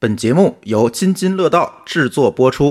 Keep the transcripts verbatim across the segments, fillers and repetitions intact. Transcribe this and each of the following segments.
本节目由津津乐道制作播出。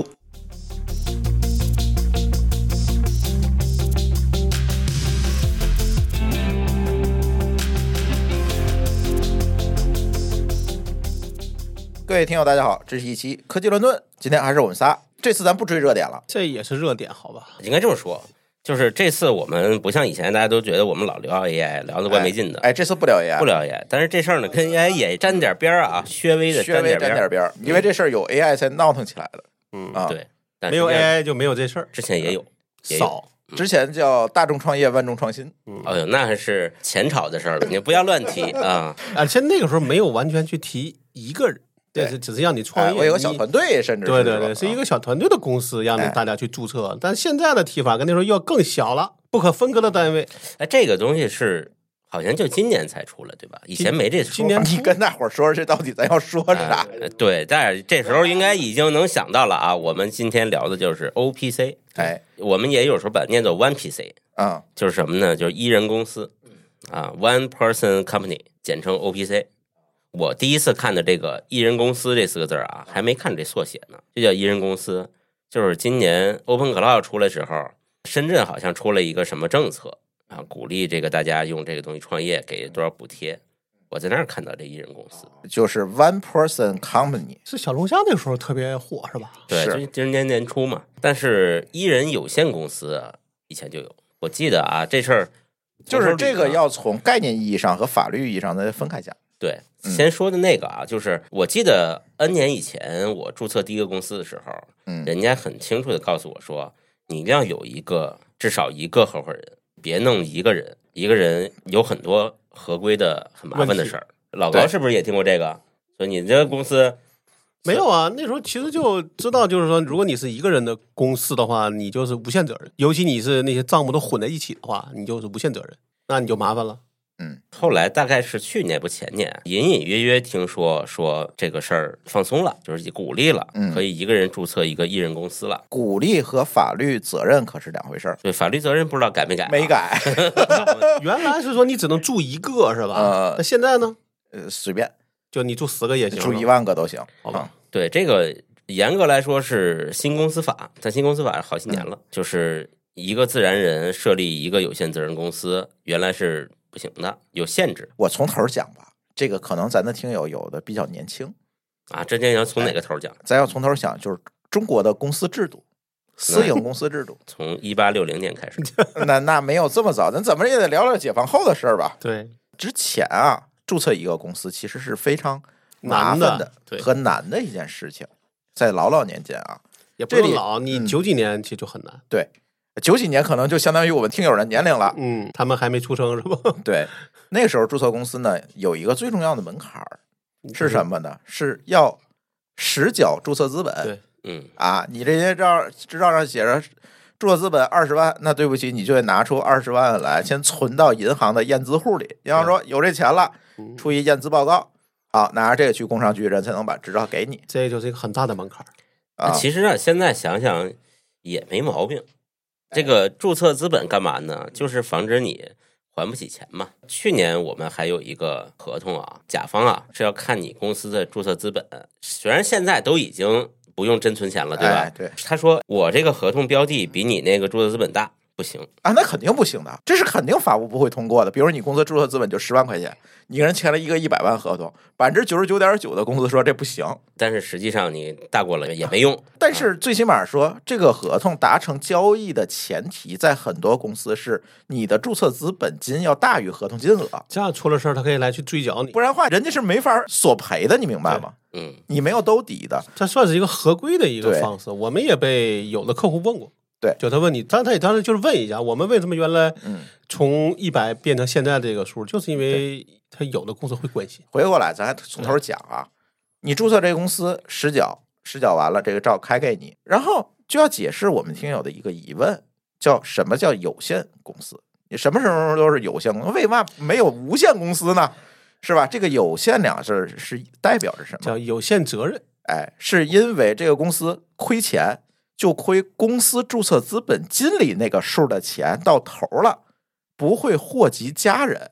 各位听友大家好，这是一期科技乱炖，今天还是我们仨，这次咱不追热点了， 这也是热点好吧？ 应该这么说，就是这次我们不像以前大家都觉得我们老聊 A I 聊得怪没劲的， 哎，哎这次不聊 A I， 不聊 A I， 但是这事儿呢跟 A I 也沾点边啊，稍微的沾点边， 沾点边，因为这事儿有 A I 才闹腾起来的。 嗯啊，对， 没有 A I 就没有这事儿， 之前也有，也有少。 之前叫大众创业万众创新， 嗯，哎呦，那还是前朝的事儿了，你不要乱提啊！ 而且那个时候没有完全去提一个人，对，是只是让你创业， 哎、我有个小团队，甚至对对对，是一个小团队的公司，让大家去注册。哎、但现在的提法跟那时候要更小了，不可分割的单位。 哎，这个东西是好像就今年才出了，对吧？以前没这说法。 今年你跟大伙儿说，这到底咱要说啥？ 呃、对，但是这时候应该已经能想到了啊。我们今天聊的就是 O P C， 哎， 我们也有时候把它念作 One P C， 啊、嗯， 就是什么呢？就是一人公司啊 ，One Person Company， 简称 O P C。我第一次看的这个一人公司这四个字啊，还没看这缩写呢，就叫一人公司。就是今年 Open Cloud 出来时候，深圳好像出了一个什么政策啊，鼓励这个大家用这个东西创业，给多少补贴。我在那儿看到这一人公司， 就是 One Person Company， 是小龙虾那个时候特别火是吧？ 对，就今年年初嘛。但是一人有限公司啊，以前就有。我记得啊，这事儿就是这个要从概念意义上和法律意义上的分开讲。 对，先说的那个啊，就是我记得 N 年以前我注册第一个公司的时候，嗯，人家很清楚的告诉我说，你一定要有一个至少一个合伙人，别弄一个人，一个人有很多合规的很麻烦的事儿。老高是不是也听过这个？所以你这个公司没有啊？那时候其实就知道，就是说，如果你是一个人的公司的话，你就是无限责任，尤其你是那些账目都混在一起的话，你就是无限责任，那你就麻烦了。 嗯，后来大概是去年不前年，隐隐约约听说说这个事儿放松了，就是鼓励了，嗯、可以一个人注册一个一人公司了。 鼓励和法律责任可是两回事儿。 对，法律责任不知道改没改、啊？ 没改。 原来是说你只能注一个是吧？呃，那现在呢？ 呃，随便， 就你注十个也行， 注一万个都行， 好吧？ 嗯、对，这个严格来说是新公司法，但新公司法好几年了，嗯、就是一个自然人设立一个有限责任公司，原来是不行的，有限制。 我从头讲吧，这个可能咱的听友有的比较年轻啊，这天要从哪个头讲？ 咱要从头讲，就是中国的公司制度，私营公司制度， 从一八六零年开始。 那那没有这么早，咱怎么也得聊聊解放后的事儿吧？ 对， 之前啊，注册一个公司其实是非常麻烦的和难的一件事情，在老老年间啊， 也不是老，你九几年其实就很难。 嗯、对。九几年可能就相当于我们听友的年龄了， 嗯，他们还没出生是吧？ 对，那个时候注册公司呢，有一个最重要的门槛是什么呢？是要实缴注册资本。 对， 嗯啊，你这些照执照上写着注册资本二十万，那对不起，你就得拿出二十万来，先存到银行的验资户里。银行说有这钱了，出一验资报告，好，拿着这个去工商局，人才能把执照给你。 这就是一个很大的门槛啊。其实啊，现在想想也没毛病。这个注册资本干嘛呢？就是防止你还不起钱嘛。去年我们还有一个合同啊，甲方啊是要看你公司的注册资本，虽然现在都已经不用真存钱了，对吧？ 哎、对， 他说我这个合同标的比你那个注册资本大，不行啊，那肯定不行的，这是肯定法务不会通过的。比如你公司注册资本就十万块钱，你跟人签了一个一百万合同，百分之九十九点九的公司说这不行， 但是实际上你大过了也没用。 但是最起码说，这个合同达成交易的前提，在很多公司是你的注册资本金要大于合同金额， 这样出了事儿他可以来去追缴你， 不然的话人家是没法索赔的，你明白吗？ 嗯， 你没有兜底的， 这算是一个合规的一个方式。我们也被有的客户问过。 对， 就他问你，当然他也当时就是问一下，我们为什么原来从一百变成现在这个数，嗯、就是因为他有的公司会关心。 回过来，咱还从头讲啊，你注册这个公司实缴，实缴完了，这个照开给你，然后就要解释我们听友的一个疑问，叫什么叫有限公司？你什么时候都是有限公司，为嘛没有无限公司呢？是吧？这个有限两个字是代表着什么？ 叫有限责任。 哎，是因为这个公司亏钱。就亏公司注册资本金里那个数的钱到头了，不会祸及家人。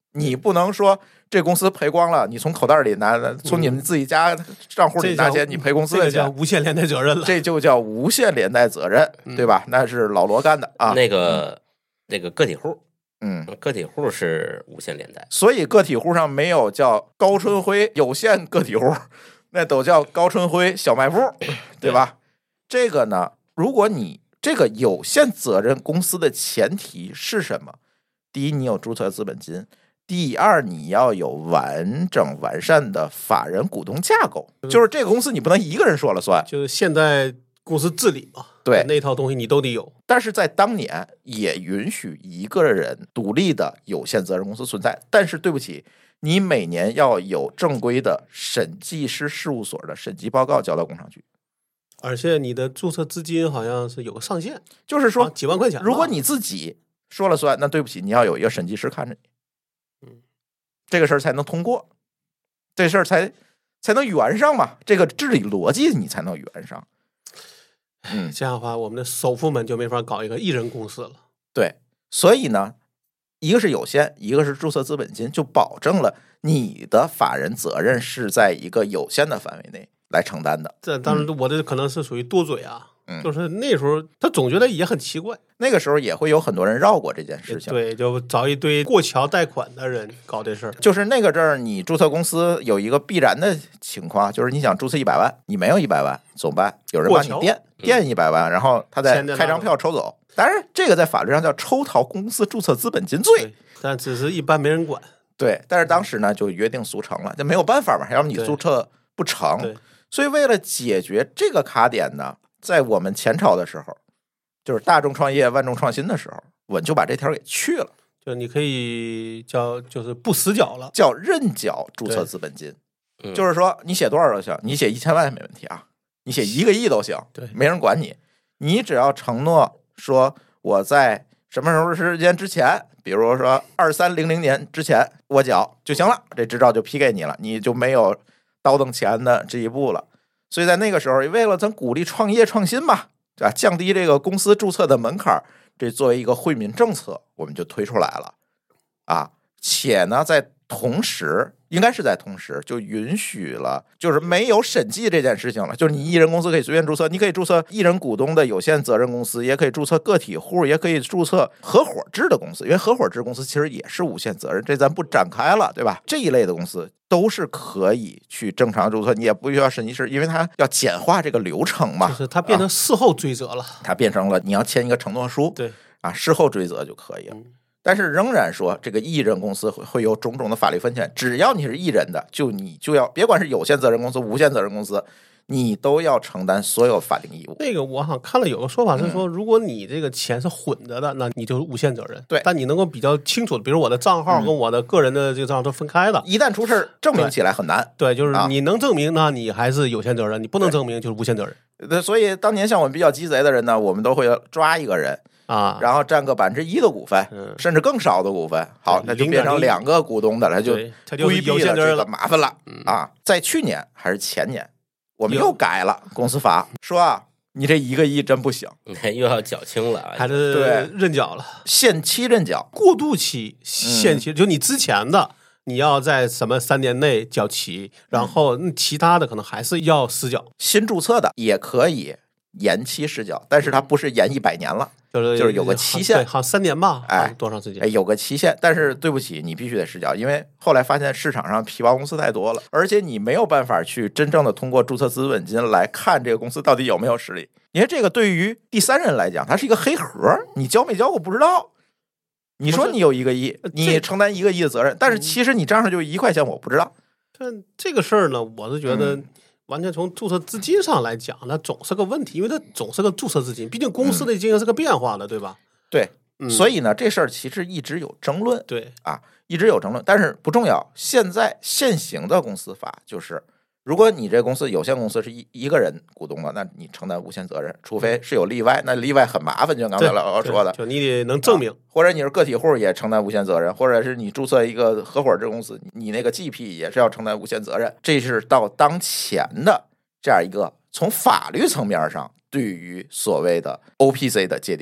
你不能说这公司赔光了，你从口袋里拿，从你们自己家账户里拿钱，你赔公司的钱， 这个叫无限连带责任了， 这就叫无限连带责任，对吧？那是老罗干的啊。 那个那个个体户， 嗯， 个体户是无限连带， 所以个体户上没有叫高春辉有限个体户，那都叫高春辉小卖部，对吧？这个呢，如果你这个有限责任公司的前提是什么？第一，你有注册资本金。第二，你要有完整完善的法人股东架构，就是这个公司你不能一个人说了算， 就是现在公司治理嘛， 对， 那套东西你都得有。 但是在当年也允许一个人独立的有限责任公司存在，但是对不起，你每年要有正规的审计师事务所的审计报告交到工商局， 而且你的注册资金好像是有个上限， 就是说、 啊、几万块钱。 如果你自己说了算，那对不起，你要有一个审计师看着你。 嗯， 这个事儿才能通过，这事儿才才能圆上嘛，这个治理逻辑你才能圆上。嗯， 这样的话，我们的首富们就没法搞一个一人公司了。 对，所以呢，一个是有限，一个是注册资本金，就保证了你的法人责任是在一个有限的范围内来承担的。 这当然，我这可能是属于多嘴啊。 嗯， 就是那时候他总觉得也很奇怪， 那个时候也会有很多人绕过这件事情。 对，就找一堆过桥贷款的人搞这事儿。 就是那个阵儿，你注册公司有一个必然的情况，就是你想注册一百万，你没有一百万怎么办？有人帮你垫垫一百万，然后他再开张票抽走。当然，这个在法律上叫抽逃公司注册资本金罪， 但只是一般没人管。 对，但是当时呢就约定俗成了，就没有办法嘛，要么你注册不成。所以为了解决这个卡点呢，在我们前朝的时候，就是大众创业万众创新的时候，我们就把这条给去了， 就你可以叫就是不死缴了， 叫认缴注册资本金。就是说你写多少都行，你写一千万也没问题啊，你写一个亿都行， 对， 没人管你，你只要承诺说我在什么时候时间之前，比如说二三零零年之前我缴就行了，这执照就批给你了，你就没有倒腾钱的这一步了。所以在那个时候，为了咱鼓励创业创新嘛，对吧？降低这个公司注册的门槛，这作为一个惠民政策，我们就推出来了啊。且呢，在同时，应该是在同时，就允许了，就是没有审计这件事情了。就是你一人公司可以随便注册，你可以注册一人股东的有限责任公司，也可以注册个体户，也可以注册合伙制的公司，因为合伙制公司其实也是无限责任，这咱不展开了，对吧？这一类的公司都是可以去正常注册，你也不需要审计师，因为它要简化这个流程嘛。 就是它变成事后追责了， 啊、它变成了你要签一个承诺书， 对啊，事后追责就可以了。嗯，但是仍然说，这个一人公司会有种种的法律风险，只要你是一人的，就你就要别管是有限责任公司、无限责任公司，你都要承担所有法定义务。 那个我好像看了有个说法是说，嗯、如果你这个钱是混着的，那你就是无限责任。 对， 但你能够比较清楚，比如我的账号跟我的个人的这个账号都分开的， 一旦出事证明起来很难。 对，就是你能证明呢，你还是有限责任；你不能证明就是无限责任。 所以当年像我们比较鸡贼的人呢，我们都会抓一个人。 啊， 然后占个百分之一的股份， 嗯， 甚至更少的股份，好，那就变成两个股东的了，就规避了这个麻烦了啊！在去年还是前年，我们又改了公司法，说啊，你这一个亿真不行， 又要缴清了， 还是对认缴了， 限期认缴， 过渡期限期，嗯，就你之前的。你要在什么三年内缴齐，然后其他的可能还是要实缴。 新注册的也可以延期实缴，但是它不是延一百年了， 就是就是有个期限， 好像三年吧， 哎， 多长时间？ 哎，有个期限，但是对不起，你必须得实缴，因为后来发现市场上皮包公司太多了，而且你没有办法去真正的通过注册资本金来看这个公司到底有没有实力，因为这个对于第三人来讲，它是一个黑盒，你交没交我不知道。你说你有一个亿，你承担一个亿的责任，但是其实你账上就一块钱，我不知道。 但这个事儿呢，我是觉得完全从注册资金上来讲，那总是个问题，因为它总是个注册资金，毕竟公司的经营是个变化的，对吧？ 对， 嗯、 所以呢，这事儿其实一直有争论， 对啊，一直有争论，但是不重要。现在现行的公司法就是，如果你这公司有限公司是一一个人股东的，那你承担无限责任，除非是有例外，那例外很麻烦，就刚才老王说的， 就你得能证明、啊， 或者你是个体户也承担无限责任，或者是你注册一个合伙制公司，你那个 G P 也是要承担无限责任。这是到当前的这样一个从法律层面上对于所谓的 O P C 的界定。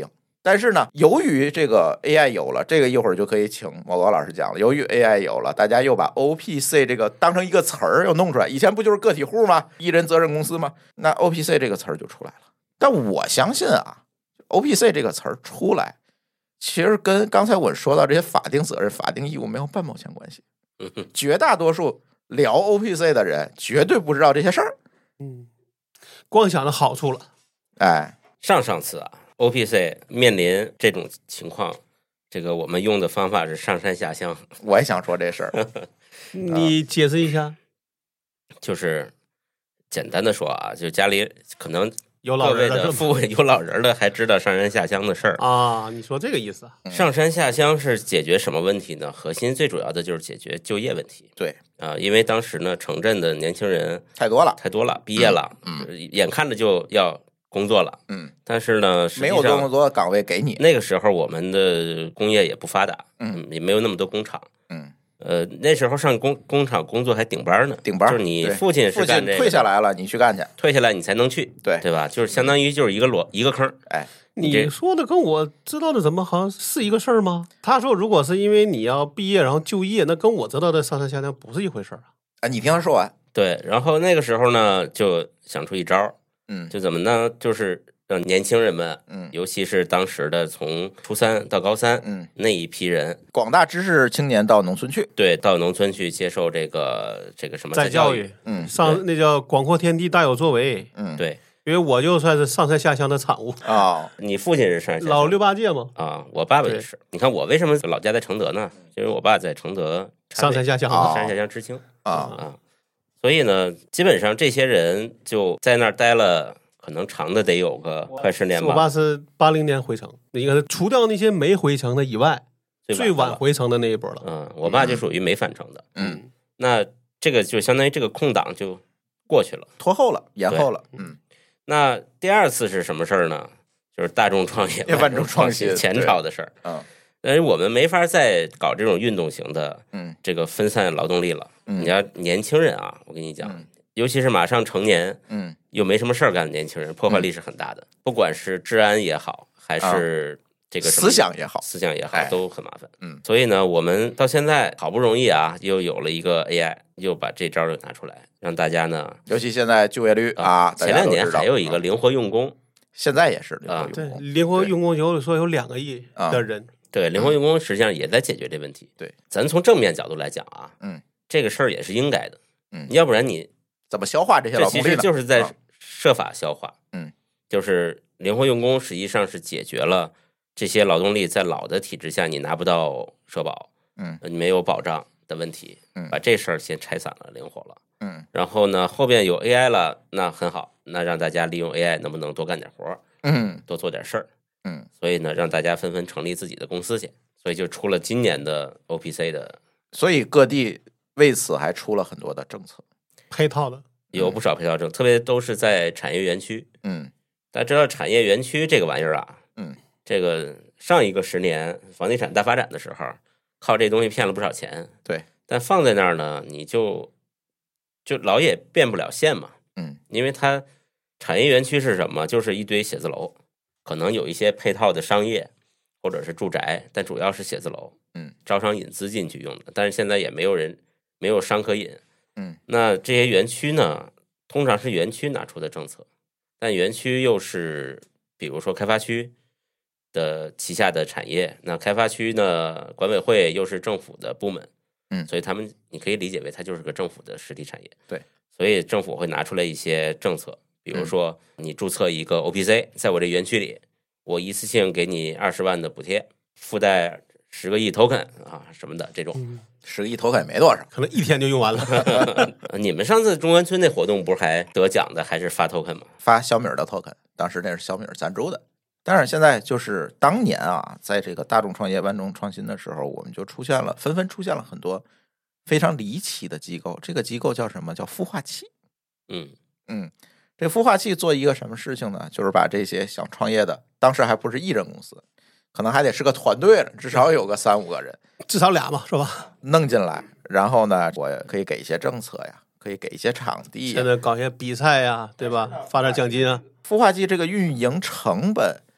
但是呢，由于这个 A I 有了，这个一会儿就可以请毛高老师讲了。由于 A I 有了，大家又把 O P C 这个当成一个词儿又弄出来。以前不就是个体户吗？一人责任公司吗？那 O P C 这个词儿就出来了。但我相信啊 ，O P C 这个词儿出来，其实跟刚才我说到这些法定责任、法定义务没有半毛钱关系。绝大多数聊 O P C 的人绝对不知道这些事儿。 嗯，光想着好处了。 哎， 上上次啊 ，O P C 面临这种情况，这个我们用的方法是上山下乡。 我也想说这事儿， 你解释一下。 就是简单的说啊，就家里可能有老人各位的父辈有老人的还知道上山下乡的事儿啊。你说这个意思啊？ 上山下乡是解决什么问题呢？核心最主要的就是解决就业问题。 对啊，因为当时呢，城镇的年轻人太多了， 太多了，毕业了， 嗯， 眼看着就要工作了， 嗯， 但是呢， 没有这么多岗位给你。 那个时候我们的工业也不发达， 嗯， 也没有那么多工厂， 嗯。 呃，那时候上工工厂工作还顶班呢， 顶班就是你父亲是干这个， 退下来了，你去干去， 退下来你才能去， 对对吧？就是相当于就是一个裸一个坑。 哎， 你说的跟我知道的怎么好像是一个事儿吗？他说如果是因为你要毕业然后就业，那跟我知道的上山下乡不是一回事儿啊。 啊，你听他说完。 对，然后那个时候呢，就想出一招， 嗯， 就怎么呢？就是让年轻人们， 嗯， 尤其是当时的从初三到高三， 嗯， 那一批人， 广大知识青年到农村去， 对，到农村去接受这个这个什么再教育， 嗯， 上那叫广阔天地大有作为， 嗯， 对， 因为我就算是上山下乡的产物啊、哦。 你父亲是上山下乡老六八届嘛， 啊，我爸爸也是。你看我为什么老家在承德呢？因为我爸在承德上山下乡， 上山下乡知青啊啊，所以呢，基本上这些人就在那儿待了。可能长的得有个快十年吧。 我爸是八零年回城，应该是除掉那些没回城的以外，最晚回城的那一波了。 嗯，我爸就属于没返程的。 嗯， 那这个就相当于这个空档就过去了， 拖后了，延后了。嗯， 那第二次是什么事儿呢？就是大众创业、 万众创新前朝的事儿。 嗯， 但是我们没法再搞这种运动型的， 嗯， 这个分散劳动力了。 嗯， 你要年轻人啊，我跟你讲。嗯，尤其是马上成年， 嗯， 又没什么事儿干的年轻人，破坏力是很大的。嗯、不管是治安也好，还是这个思想也好， 思想也好， 哎、 都很麻烦。 嗯， 所以呢，我们到现在好不容易啊，又有了一个 A I， 又把这招又拿出来，让大家呢， 尤其现在就业率啊， 啊前两年还有一个灵活用工， 现在也是灵活啊， 用工。 对，灵活用工有说有两个亿的人， 啊、对，灵活用工实际上也在解决这问题。 对， 咱从正面角度来讲啊， 嗯， 这个事儿也是应该的。 嗯， 要不然你。 怎么消化这些劳动力呢？ 这其实就是在设法消化。 嗯， 就是灵活用工实际上是解决了这些劳动力在老的体制下你拿不到社保， 嗯， 你没有保障的问题。 嗯， 把这事儿先拆散了，灵活了。 嗯， 然后呢，后边有 A I 了，那很好，那让大家利用 A I 能不能多干点活？ 嗯， 多做点事儿。 嗯， 所以呢，让大家纷纷成立自己的公司去。所以就出了今年的 O P C 的。 所以各地为此还出了很多的政策。 配套的有不少配套政策，特别都是在产业园区。 嗯， 大家知道产业园区这个玩意儿啊， 嗯， 这个上一个十年房地产大发展的时候，靠这东西骗了不少钱。 对， 但放在那儿呢，你就就老也变不了现嘛。 嗯， 因为它产业园区是什么？就是一堆写字楼，可能有一些配套的商业或者是住宅，但主要是写字楼。 嗯， 招商引资进去用的，但是现在也没有人没有商可引。 嗯， 那这些园区呢，通常是园区拿出的政策，但园区又是比如说开发区的旗下的产业，那开发区呢，管委会又是政府的部门， 嗯， 所以他们你可以理解为它就是个政府的实体产业。 对， 所以政府会拿出来一些政策，比如说你注册一个 O P C， 在我这园区里，我一次性给你二十万的补贴，附带十个亿 token 啊什么的这种。 嗯， 十个亿头也没多少， 可能一天就用完了。 你们上次中关村那活动不是还得奖的，还是发 token 吗？ 发小米的 token， 当时那是小米赞助的。但是现在就是当年啊，在这个大众创业万众创新的时候，我们就出现了纷纷出现了很多非常离奇的机构。这个机构叫什么？叫孵化器。 嗯嗯，这孵化器做一个什么事情呢？就是把这些想创业的，当时还不是一人公司，可能还得是个团队了，至少有个三五个人， 至少俩嘛，是吧？ 弄进来，然后呢，我可以给一些政策呀，可以给一些场地呀， 现在搞一些比赛呀，对吧？发点奖金啊。 孵化器这个运营成本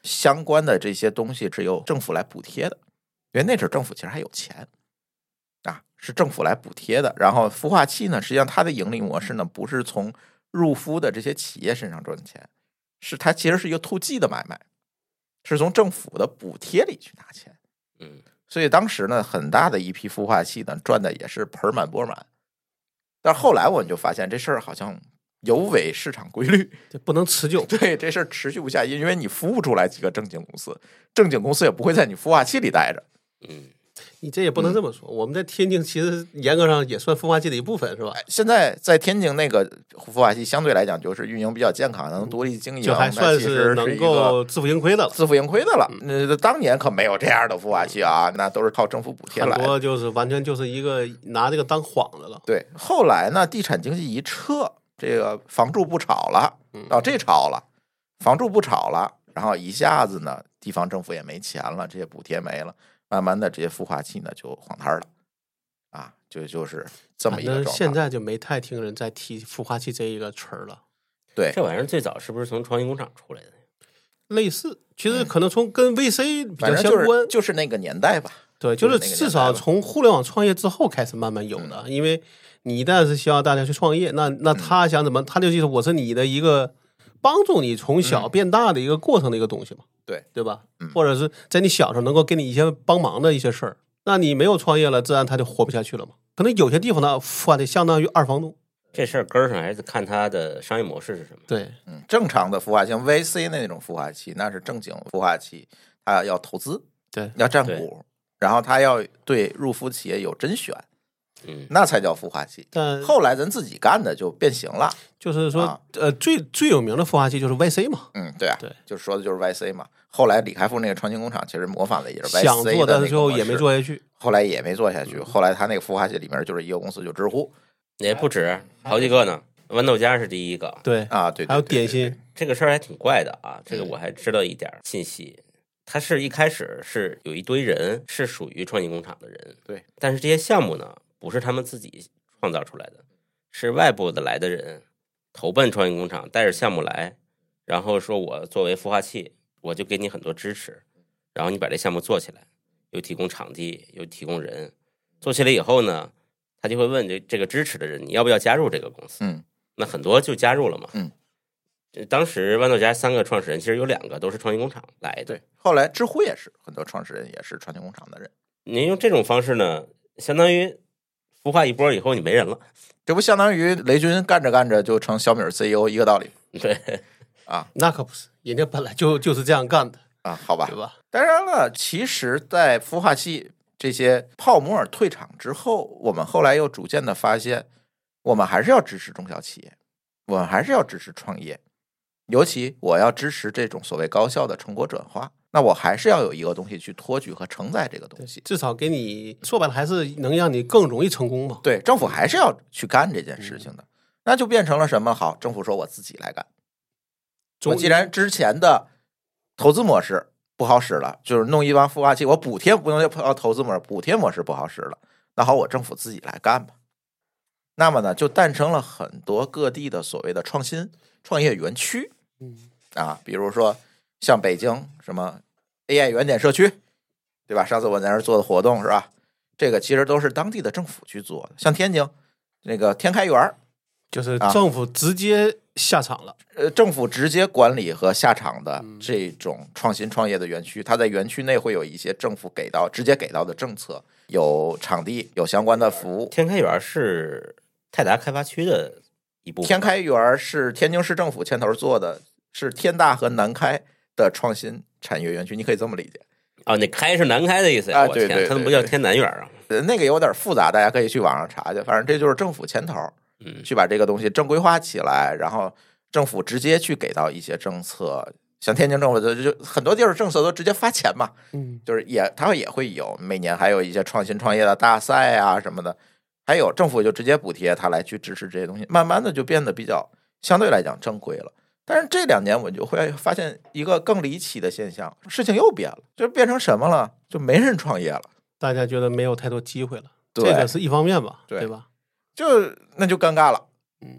相关的这些东西是由政府来补贴的，因为那阵政府其实还有钱啊，是政府来补贴的。然后孵化器呢，实际上它的盈利模式呢，不是从入孵的这些企业身上赚钱，是它其实是一个 to G 的买卖，是从政府的补贴里去拿钱。 嗯， 所以当时呢，很大的一批孵化器呢，赚的也是盆满钵满。但后来我们就发现这事儿好像有违市场规律， 这不能持久。 对，这事儿持续不下去，因为你孵不出来几个正经公司，正经公司也不会在你孵化器里待着。 嗯， 你这也不能这么说。嗯、我们在天津其实严格上也算孵化器的一部分，是吧？ 现在在天津那个孵化器相对来讲就是运营比较健康，能独立经营， 就还算是能够自负盈亏的了。 自负盈亏的了。那、嗯、当年可没有这样的孵化器啊，那都是靠政府补贴来的， 很多就是完全就是一个拿这个当幌子了。 对，后来呢，地产经济一撤，这个房住不炒了，到这炒了，房住不炒了，然后一下子呢，地方政府也没钱了，这些补贴没了。慢慢的，这些孵化器呢就荒摊了，啊，就就是这么一个状态。 现在就没太听人在提孵化器这一个词儿了。 对， 这玩意儿最早是不是从创新工厂出来的？ 类似，其实可能从跟 V C 比较相关， 就是、就是那个年代吧。 对，就是至少从互联网创业之后开始慢慢有的，嗯、因为你一旦是希望大家去创业，那那他想怎么，他就记得我是你的一个帮助你从小变大的一个过程的一个东西嘛。 对对吧、 嗯？ 或者是在你小时候能够给你一些帮忙的一些事儿，那你没有创业了，自然他就活不下去了嘛。可能有些地方呢，孵化的相当于二房东。 这事儿根儿上还是看它的商业模式是什么。 对， 嗯，正常的孵化像 V C 那种孵化器，那是正经孵化器，它要投资， 对， 要占股，然后它要对入孵企业有甄选。 嗯， 那才叫孵化器。 但后来咱自己干的就变形了， 就是说， 啊、 呃，最最有名的孵化器就是 Y C 嘛。 嗯，对啊， 对， 就是说的就是 Y C 嘛。后来李开复那个创新工厂其实模仿的也是 Y C 的， 想做，但是最后也没做下去。 后来也没做下去。后来他那个孵化器里面就是一个公司，就知乎， 也不止好几个呢。豌豆荚是第一个， 对啊，对，对还有点心。 这个事儿还挺怪的啊，这个我还知道一点信息。它是一开始是有一堆人是属于创新工厂的人， 对， 但是这些项目呢，不是他们自己创造出来的，是外部的来的人投奔创新工厂，带着项目来，然后说我作为孵化器，我就给你很多支持，然后你把这项目做起来，又提供场地，又提供人，做起来以后呢，他就会问这这个支持的人，你要不要加入这个公司？ 嗯， 那很多就加入了嘛。 嗯， 当时豌豆荚三个创始人，其实有两个都是创新工厂来的。 对，后来知乎也是很多创始人也是创新工厂的人。 您用这种方式呢，相当于孵化一波以后你没人了， 这不相当于雷军干着干着就成小米 C E O 一个道理？ 对啊， 那可不是，人家本来就就是这样干的啊，好吧， 对吧？ 当然了，其实，在孵化器这些泡沫退场之后，我们后来又逐渐的发现，我们还是要支持中小企业，我们还是要支持创业，尤其我要支持这种所谓高效的成果转化。那我还是要有一个东西去托举和承载这个东西， 至少给你说白了还是能让你更容易成功嘛。 对，政府还是要去干这件事情的，嗯、那就变成了什么？好，政府说我自己来干。我既然之前的投资模式不好使了，就是弄一帮孵化器，我补贴不用要投资模式，补贴模式不好使了，那好，我政府自己来干吧。那么呢，就诞生了很多各地的所谓的创新创业园区， 嗯啊，比如说像北京什么 A I 原点社区，对吧？上次我在那儿做的活动是吧？这个其实都是当地的政府去做的。像天津那个天开园， 就是政府直接下场了。 呃，政府直接管理和下场的这种创新创业的园区，它在园区内会有一些政府给到直接给到的政策，有场地，有相关的服务。 天开园是泰达开发区的一部分。 天开园是天津市政府牵头做的，是天大和南开的创新产业园区，你可以这么理解。 哦，那开是南开的意思啊？对对对， 它怎么不叫天南园啊？ 那个有点复杂，大家可以去网上查去。反正这就是政府牵头， 嗯， 去把这个东西正规化起来，然后政府直接去给到一些政策。像天津政府就就很多地儿政策都直接发钱嘛， 嗯， 就是也它也会有每年还有一些创新创业的大赛啊什么的，还有政府就直接补贴它来去支持这些东西，慢慢的就变得比较相对来讲正规了。但是这两年我就会发现一个更离奇的现象，事情又变了，就变成什么了？就没人创业了， 大家觉得没有太多机会了， 这个是一方面吧， 对, 对吧？ 就那就尴尬了。 嗯，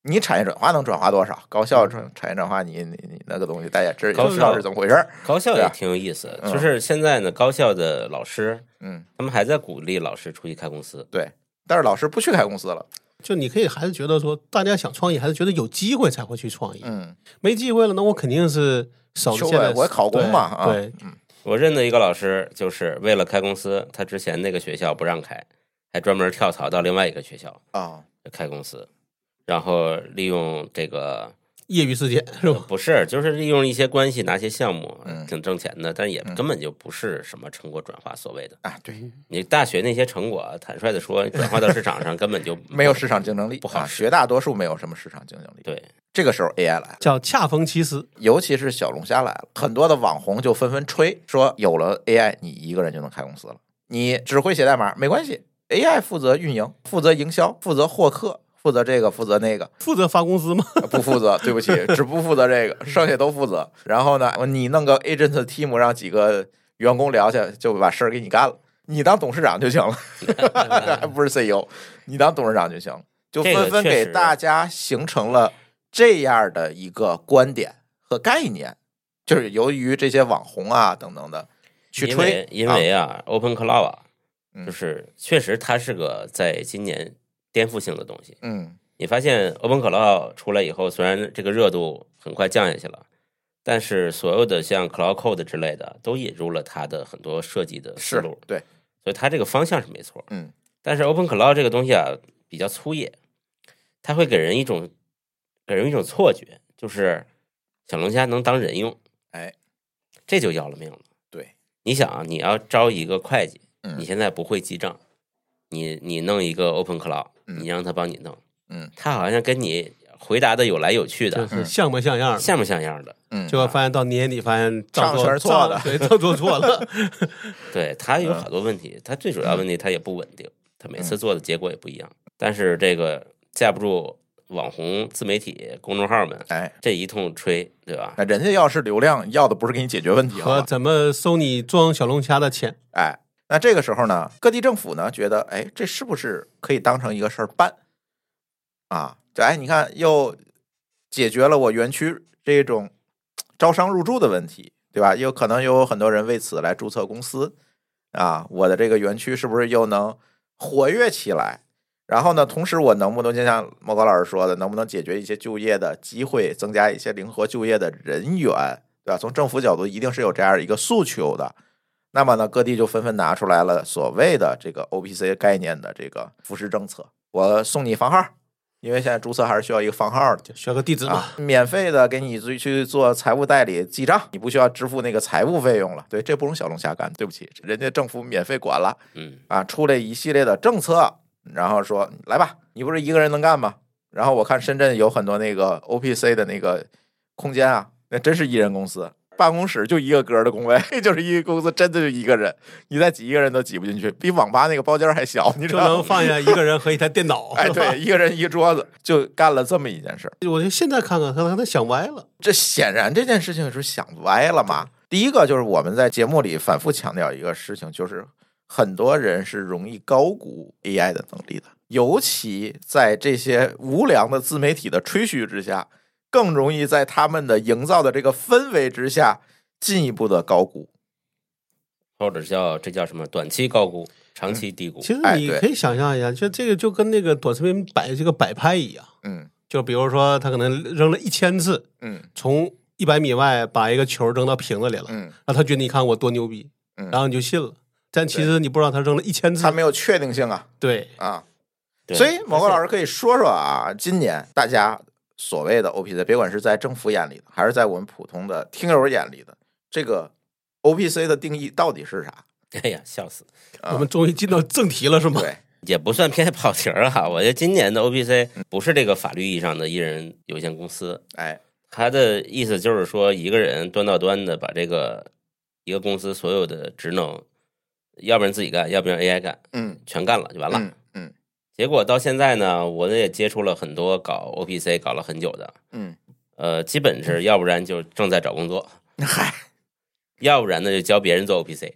你产业转化能转化多少？高校产业转化你，你你你那个东西，大家知高校是怎么回事？ 高校也挺有意思， 嗯、 就是现在呢，高校的老师， 嗯， 他们还在鼓励老师出去开公司。 对，但是老师不去开公司了。 就你可以还是觉得说，大家想创业，还是觉得有机会才会去创业。 嗯， 没机会了，那我肯定是守着现在我考公嘛。 对，对啊、嗯， 我认得一个老师，就是为了开公司，他之前那个学校不让开，还专门跳槽到另外一个学校啊开公司，然后利用这个业余时间是吧？ 不是，就是利用一些关系拿些项目， 嗯， 挺挣钱的，但也根本就不是什么成果转化，所谓的啊，对你大学那些成果，坦率的说，转化到市场上根本就没有市场竞争力， 不好、 啊，绝大多数没有什么市场竞争力。 对， 这个时候 A I 来了， 叫恰逢其时， 尤其是小龙虾来了，很多的网红就纷纷吹说，有了 A I， 你一个人就能开公司了，你只会写代码没关系 ，A I 负责运营，负责营销，负责获客。负责这个，负责那个， 负责发工资吗？ 不负责，对不起，只不负责这个，剩下都负责。然后呢，你弄个 agent team， 让几个员工聊去，就把事儿给你干了。你当董事长就行了，还不是 C E O， 你当董事长就行了，就纷纷给大家形成了这样的一个观点和概念，就是由于这些网红啊等等的去吹， 因为因为啊, 啊 ，Open Cloud 啊， 嗯、 就是确实它是个在今年颠覆性的东西。 嗯， 你发现 Open Cloud 出来以后，虽然这个热度很快降下去了，但是所有的像 Cloud Code 之类的都引入了它的很多设计的思路。 对， 所以它这个方向是没错。 嗯， 但是 Open Cloud 这个东西啊比较粗野，它会给人一种给人一种错觉，就是小龙虾能当人用， 哎， 这就要了命了。 对， 你想啊，你要招一个会计， 嗯、 你现在不会记账。你你弄一个 Open Cloud，、嗯、你让他帮你弄， 嗯， 他好像跟你回答的有来有去的， 就是像模像样的， 像模像样的， 嗯， 结果发现到年底发现账全是错的， 对，账做错了， 对他有好多问题，他最主要问题他也不稳定，他每次做的结果也不一样，嗯、但是这个架不住网红自媒体公众号们， 哎， 这一通吹，对吧？ 那人家要是流量，要的不是给你解决问题和怎么收你装小龙虾的钱， 哎。那这个时候呢，各地政府呢觉得，哎，这是不是可以当成一个事儿办啊？这哎，你看又解决了我园区这种招商入驻的问题，对吧？有可能有很多人为此来注册公司啊，我的这个园区是不是又能活跃起来？然后呢，同时我能不能就像莫高老师说的，能不能解决一些就业的机会，增加一些灵活就业的人员，对吧？从政府角度，一定是有这样一个诉求的。那么呢，各地就纷纷拿出来了所谓的这个 O P C 概念的这个扶持政策。我送你房号，因为现在注册还是需要一个房号的， 需要个地址嘛、 啊，免费的给你去做财务代理记账，你不需要支付那个财务费用了。对，这不用小龙虾干，对不起，人家政府免费管了。 嗯， 啊，出了一系列的政策，然后说来吧，你不是一个人能干吗？然后我看深圳有很多那个 O P C 的那个空间啊，那真是一人公司。办公室就一个格的工位，就是一个公司，真的就一个人，你再挤一个人都挤不进去，比网吧那个包间还小，你知道吗？ 就能放下一个人和一台电脑。 哎，对，一个人一个桌子，就干了这么一件事。 我觉得现在看看，他他想歪了。 这显然这件事情是想歪了嘛。第一个就是我们在节目里反复强调一个事情，就是很多人是容易高估 A I 的能力的，尤其在这些无良的自媒体的吹嘘之下。更容易在他们的营造的这个氛围之下进一步的高估， 或者叫这叫什么短期高估，长期低估。 嗯、其实你可以想象一下，就这个就跟那个短视频摆这个摆拍一样， 嗯， 就比如说他可能扔了一千次， 嗯， 从一百米外把一个球扔到瓶子里了， 嗯， 然后他觉得你看我多牛逼， 嗯， 然后你就信了，但其实你不知道他扔了一千次， 他没有确定性啊， 对啊，所以某个老师可以说说啊，今年大家。所谓的 O P C， 别管是在政府眼里的，还是在我们普通的听友眼里的，这个 O P C 的定义到底是啥？ 哎呀，笑死！ 我们终于进到正题了，是吗？ 对， 也不算偏跑题儿哈。我觉得今年的 O P C 不是这个法律意义上的一人有限公司， 哎， 他的意思就是说，一个人端到端的把这个一个公司所有的职能，要不然自己干，要不然 A I 干， 嗯， 全干了就完了。 嗯嗯结果到现在呢，我也接触了很多搞 O P C 搞了很久的， 嗯， 呃，基本是要不然就正在找工作， 嗨， 要不然呢就教别人做 O P C，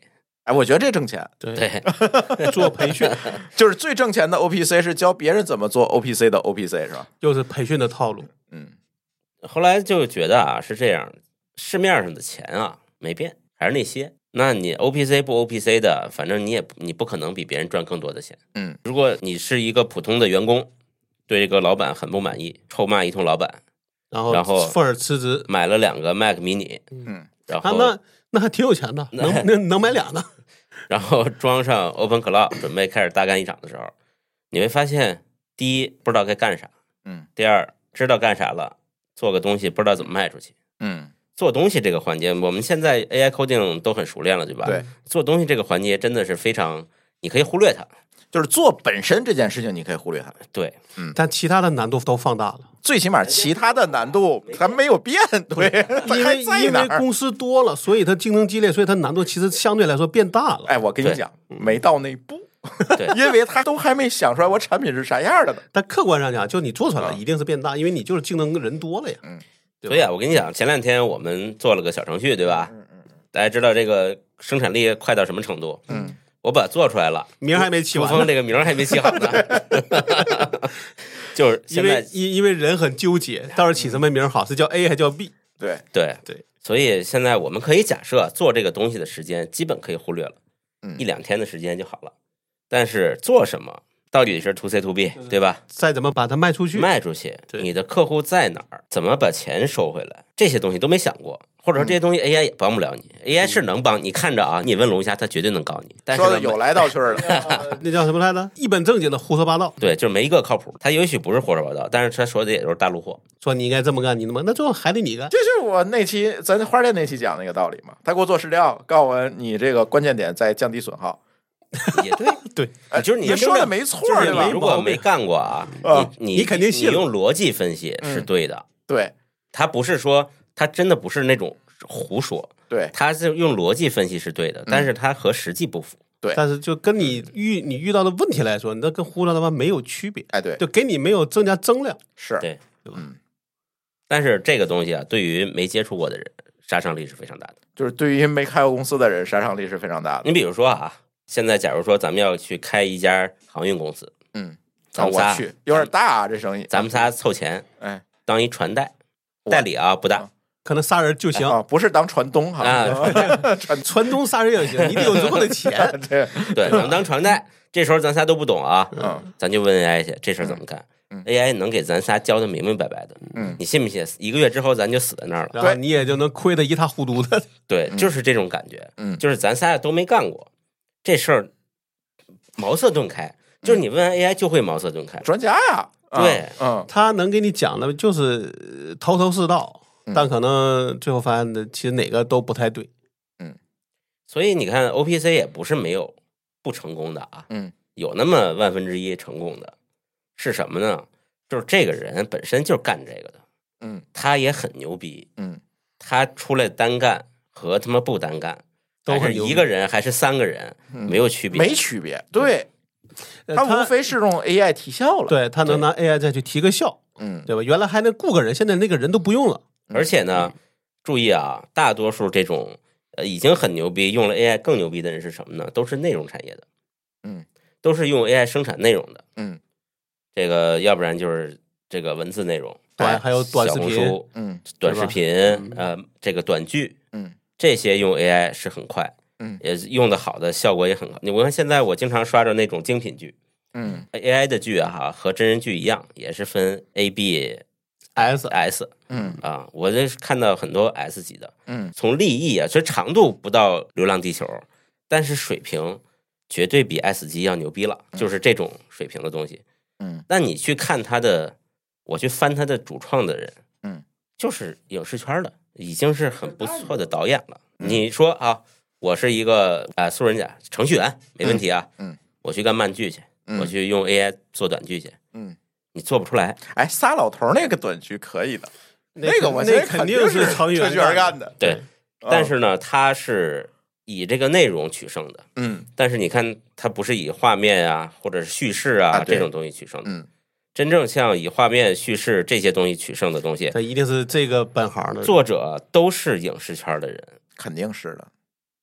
哎，我觉得这挣钱。 对对， 做培训就是最挣钱的 O P C 是教别人怎么做 O P C 的 O P C 是吧？ 又是培训的套路。 嗯， 后来就觉得啊是这样，市面上的钱啊没变，还是那些。那你 O P C 不 O P C 的，反正你也你不可能比别人赚更多的钱。 嗯， 如果你是一个普通的员工，对这个老板很不满意，臭骂一通老板， 然后然后愤而辞职， 买了两个 Mac mini， 嗯， 然后、 啊、那那还挺有钱的，能能能买俩呢。 然后装上 OpenCloud 准备开始大干一场的时候，你会发现，第一不知道该干啥， 嗯， 第二知道干啥了，做个东西不知道怎么卖出去， 嗯， 做东西这个环节，我们现在 A I coding 都很熟练了，对吧？ 对， 做东西这个环节真的是非常，你可以忽略它， 就是做本身这件事情你可以忽略它， 对， 但其他的难度都放大了， 最起码其他的难度还没有变，对，它因还为因在哪儿？ 为公司多了，所以它竞争激烈，所以它难度其实相对来说变大了。 哎，我跟你对讲，没到那步， 对因为他都还没想出来我产品是啥样的呢。 但客观上讲，就你做出来了， 嗯一定是变大，因为你就是竞争人多了呀。 嗯， 对吧所以啊，我跟你讲，前两天我们做了个小程序，对吧？ 嗯嗯大家知道这个生产力快到什么程度？ 嗯， 我把它做出来了， 名儿还没起朱峰完呢， 这个名儿还没起好呢，就是因为现在因因为人很纠结，到底起什么名儿好，是叫 A 还叫 B？ 对， 对对， 所以现在我们可以假设做这个东西的时间基本可以忽略了， 嗯一两天的时间就好了。但是做什么到底是 to C to B 对吧？ 再怎么把它卖出去， 卖出去， 对你的客户在哪儿？怎么把钱收回来？这些东西都没想过，或者说这些东西 A I 也帮不了你。A I 是能帮你，看着啊，你问龙虾，他绝对能告你。但是呢说的有来道去儿的。 呃那叫什么来着？一本正经的胡说八道， 对，就是没一个靠谱。他也许不是胡说八道，但是他说的也都是大陆货。 说你应该这么干，你那么那最后还得你干。 这就是我那期咱花店那期讲那个道理嘛。他给我做试料，告诉我你这个关键点在降低损耗， 也对， 对， 哎就是你也听着说的没错， 就是对吧你？如果没干过啊， 啊你你你肯定信了你用逻辑分析是对的。 对他不是说他真的不是那种胡说， 对他是用逻辑分析是对的，但是他和实际不符。 对， 但是就跟你遇你遇到的问题来说，那跟胡说八道没有区别， 哎对， 就给你没有增加增量。 是， 对， 嗯， 但是这个东西啊，对于没接触过的人，杀伤力是非常大的。 就是对于没开过公司的人，杀伤力是非常大的。 你比如说啊，现在假如说咱们要去开一家航运公司， 嗯， 咱们仨我去，有点大啊，这生意。 咱们仨凑钱哎当一传代代理啊，不大可能仨人就行， 啊，不是当船东哈， 啊， 船传东仨人也行，你得有足够的钱。 对， 对，咱们当传代。这时候咱仨都不懂啊， 嗯咱就问 A I 去，这事儿怎么干嗯 ？A I 能给咱仨教的明明白白的， 嗯你信不信？一个月之后咱就死在那儿了。 然后你也就能亏得一塌糊涂的。 对，就是这种感觉， 嗯就是咱仨都没干过这事儿，茅塞顿开。就是你问 A I 就会茅塞顿开。 专家呀，啊对嗯他能给你讲的就是呃头头是道， 嗯但可能最后发现的其实哪个都不太对。 所以你看 O P C 也不是没有不成功的啊， 嗯有那么万分之一成功的，是什么呢？就是这个人本身就是干这个的， 嗯他也很牛逼， 嗯他出来单干和他妈不单干，还是都很牛逼一个人还是三个人嗯没有区别， 没区别，对， 呃他无非是用 A I 提效了，， 对他能拿 A I 再去提个效， 嗯对吧？原来还能雇个人，现在那个人都不用了。 而且呢，注意啊，大多数这种呃已经很牛逼，用了 A I 更牛逼的人是什么呢？都是内容产业的， 嗯， 都是用 A I 生产内容的， 嗯这个要不然就是这个文字内容， 对，还有短视小红频， 书、 嗯短视频，呃，这个短剧， 嗯这些用 A I 是很快， 嗯也用的好的效果也很好。你我看现在我经常刷着那种精品剧嗯 ，A I 的剧啊，哈，和真人剧一样，也是分 A、B、 S S 嗯啊。我这看到很多 S 级的， 嗯从立意啊，其实长度不到《流浪地球》，但是水平绝对比 S 级要牛逼了，就是这种水平的东西。 嗯那你去看他的，我去翻他的主创的人， 嗯， 就是影视圈的，已经是很不错的导演了。你说啊，我是一个啊、呃、素人甲程序员，没问题啊， 嗯嗯我去干慢剧去， 嗯我去用 A I 做短剧去， 嗯， 你做不出来。 哎，仨老头那个短剧可以的，那个我那觉得肯定是程序员程序员干的， 对， 嗯但是呢，他是以这个内容取胜的。 嗯但是你看，它不是以画面啊，或者是叙事啊啊对这种东西取胜的。 嗯真正像以画面、叙事这些东西取胜的东西， 他一定是这个本行的。 作者都是影视圈的人。 肯定是的，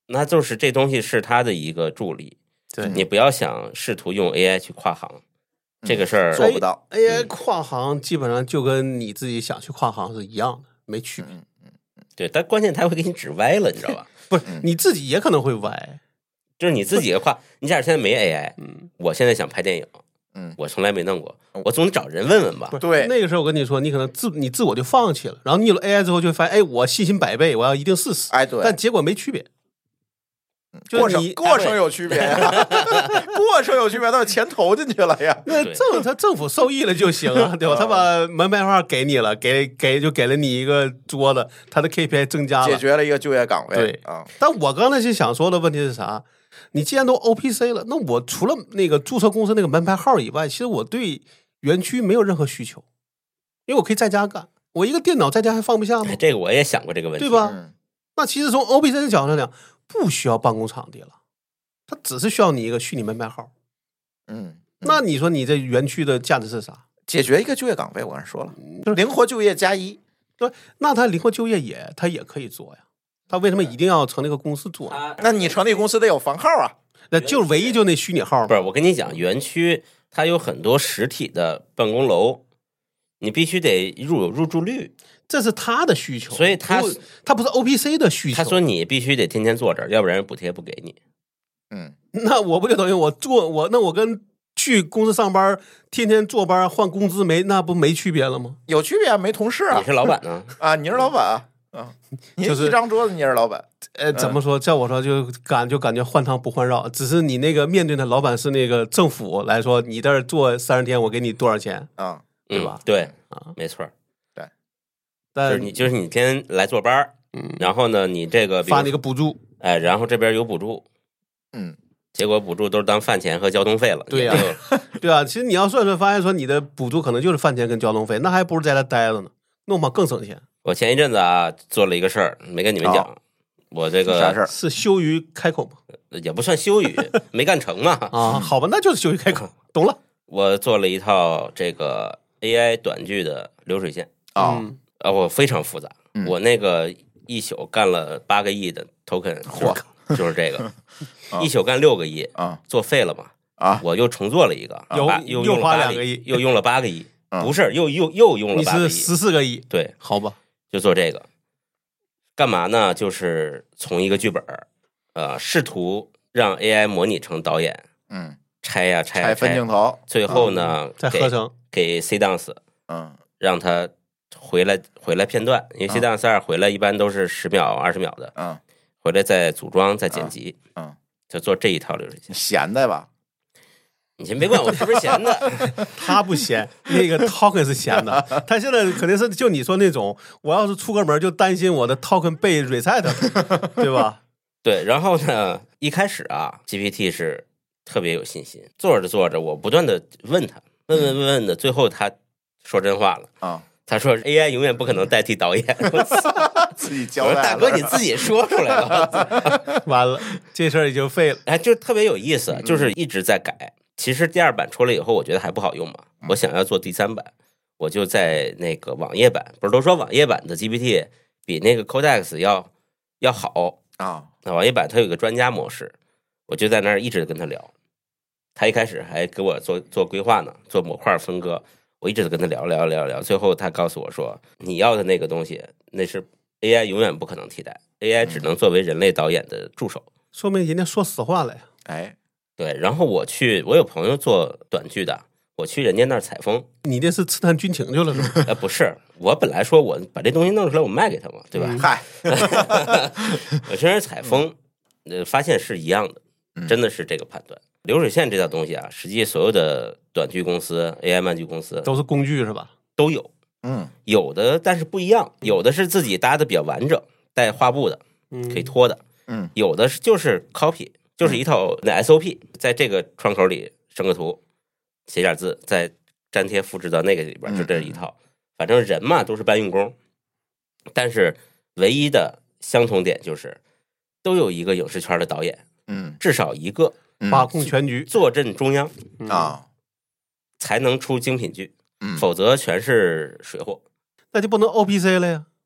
那就是这东西是它的一个助力。 对， 你不要想试图用 A I 去跨行，这个事儿做不到。 A I 跨行基本上就跟你自己想去跨行是一样的，没区别。 对，但关键它会给你指歪了，你知道吧？ 不是你自己也可能会歪， 就是你自己跨。你假如现在没 A I， 嗯， 我现在想拍电影， 嗯， 我从来没弄过，我总得找人问问吧。 不是对那个时候我跟你说，你可能自你自我就放弃了，然后你有了 A I 之后就会发现，哎，我信心百倍，我要一定试试。 哎，对， 但结果没区别。 过程就是你过程有区别呀，过程有区别，但是钱投进去了呀。 那政他政府受益了就行啊，对吧？他把门牌号给你了，给给就给了你一个桌子，他的 K P I 增加了， 解决了一个就业岗位。 对啊， 但我刚才就想说的问题是啥？你既然都 O P C 了，那我除了那个注册公司那个门牌号以外，其实我对园区没有任何需求，因为我可以在家干，我一个电脑在家还放不下吗？ 哎这个我也想过这个问题， 对吧？ 嗯那其实从 O P C 的角度来讲，不需要办公场地了，它只是需要你一个虚拟门牌号。 嗯， 那你说你这园区的价值是啥？ 解决一个就业岗位，我刚才说了，就是灵活就业加一。 对，那他灵活就业也他也可以做呀，他为什么一定要成立个公司做呢？ 那你成立公司得有房号啊。 那就是唯一就那虚拟号嘛。 不是，我跟你讲，园区它有很多实体的办公楼，你必须得入有入住率， 这是他的需求， 所以他不他不是 O P C 的需求。 他说你必须得天天坐这儿，要不然补贴不给你。 嗯， 那我不就等于我做我那我跟去公司上班天天坐班换工资没那不没区别了吗？ 有区别啊，没同事啊你。是老板呢？ 啊，你是老板啊。啊，你就是一张桌子，你也是老板。 呃，怎么说？叫我说就感就感觉换汤不换药，只是你那个面对的老板是那个政府来说，你这儿做三十天，我给你多少钱， 啊， 对吧？ 嗯、对啊， 没错。就但是你就是你天天来坐班儿， 嗯， 然后呢，你这个比如发那个补助， 哎，然后这边有补助， 嗯， 结果补助都是当饭钱和交通费了。 对呀也就对啊，其实你要算算，发现说你的补助可能就是饭钱跟交通费，那还不如在那待着呢，弄吧更省钱。 我前一阵子啊做了一个事儿，没跟你们讲， 好我这个啥事儿？ 是羞于开口吗？ 也不算羞于，没干成嘛。 啊，好吧，那就是羞于开口，懂了。 我做了一套这个 A I 短剧的流水线啊， 嗯啊，我非常复杂， 嗯我那个一宿干了八个亿的 token， 嚯就是这个，一宿干六个亿， 啊作废了嘛， 啊！ 我又重做了一个， 又八又又用了八花两个亿又用了八个亿， 嗯不是又又又用了你是八个亿， 十四个亿， 对， 好吧？ 就做这个，干嘛呢？就是从一个剧本儿，呃，试图让 A I 模拟成导演， 嗯， 拆呀拆呀拆分拆镜头。 最后呢，给再合成， 给 C dance 嗯让他回来回来片段，因为 C dance 二回来一般都是十秒二十秒的， 嗯回来再组装再剪辑， 嗯， 就做这一套流水线。 闲的吧？ 你先别管我是不是闲的， 他不闲，那个 token 是闲的。他现在肯定是就你说那种，我要是出个门就担心我的 token 被 reset，对吧？ 对。然后呢，一开始啊 ，G P T 是特别有信心，做着做着，我不断的问他，问问问问的，最后他说真话了。 啊， 他说 A I 永远不可能代替导演。 自己我说交代了。 大哥你自己说出来了， 完了，这事儿也就废了。 哎，就特别有意思，就是一直在改。其实第二版出来以后，我觉得还不好用嘛，我想要做第三版，我就在那个网页版，不是都说网页版的 G P T 比那个 Codex 要要好啊， 那网页版它有个专家模式，我就在那儿一直跟他聊。他一开始还给我做做规划呢，做模块分割，我一直跟他聊聊聊聊，最后他告诉我说，你要的那个东西，那是 A I 永远不可能替代 ，A I 只能作为人类导演的助手。 说明人家说实话了呀。 哎， 对，然后我去，我有朋友做短剧的，我去人家那儿采风， 你这是刺探军情去了是吧？ 呃，不是，我本来说我把这东西弄出来，我卖给他嘛，对吧？ 嗨， 我去那儿采风，呃，发现是一样的，真的是这个判断。流水线这套东西啊，实际所有的短剧公司、A I 漫剧公司都是工具是吧？ 都有， 嗯有的但是不一样，有的是自己搭的比较完整，带画布的， 嗯， 可以拖的， 嗯有的是就是 copy，就是一套那 S O P，在这个窗口里生个图，写点字，再粘贴复制到那个里边，就这一套。反正人嘛都是搬运工，但是唯一的相同点就是都有一个影视圈的导演， 嗯至少一个嗯把控全局坐镇中央， 嗯啊， 才能出精品剧， 嗯， 否则全是水货。 那就不能 O P C 了呀。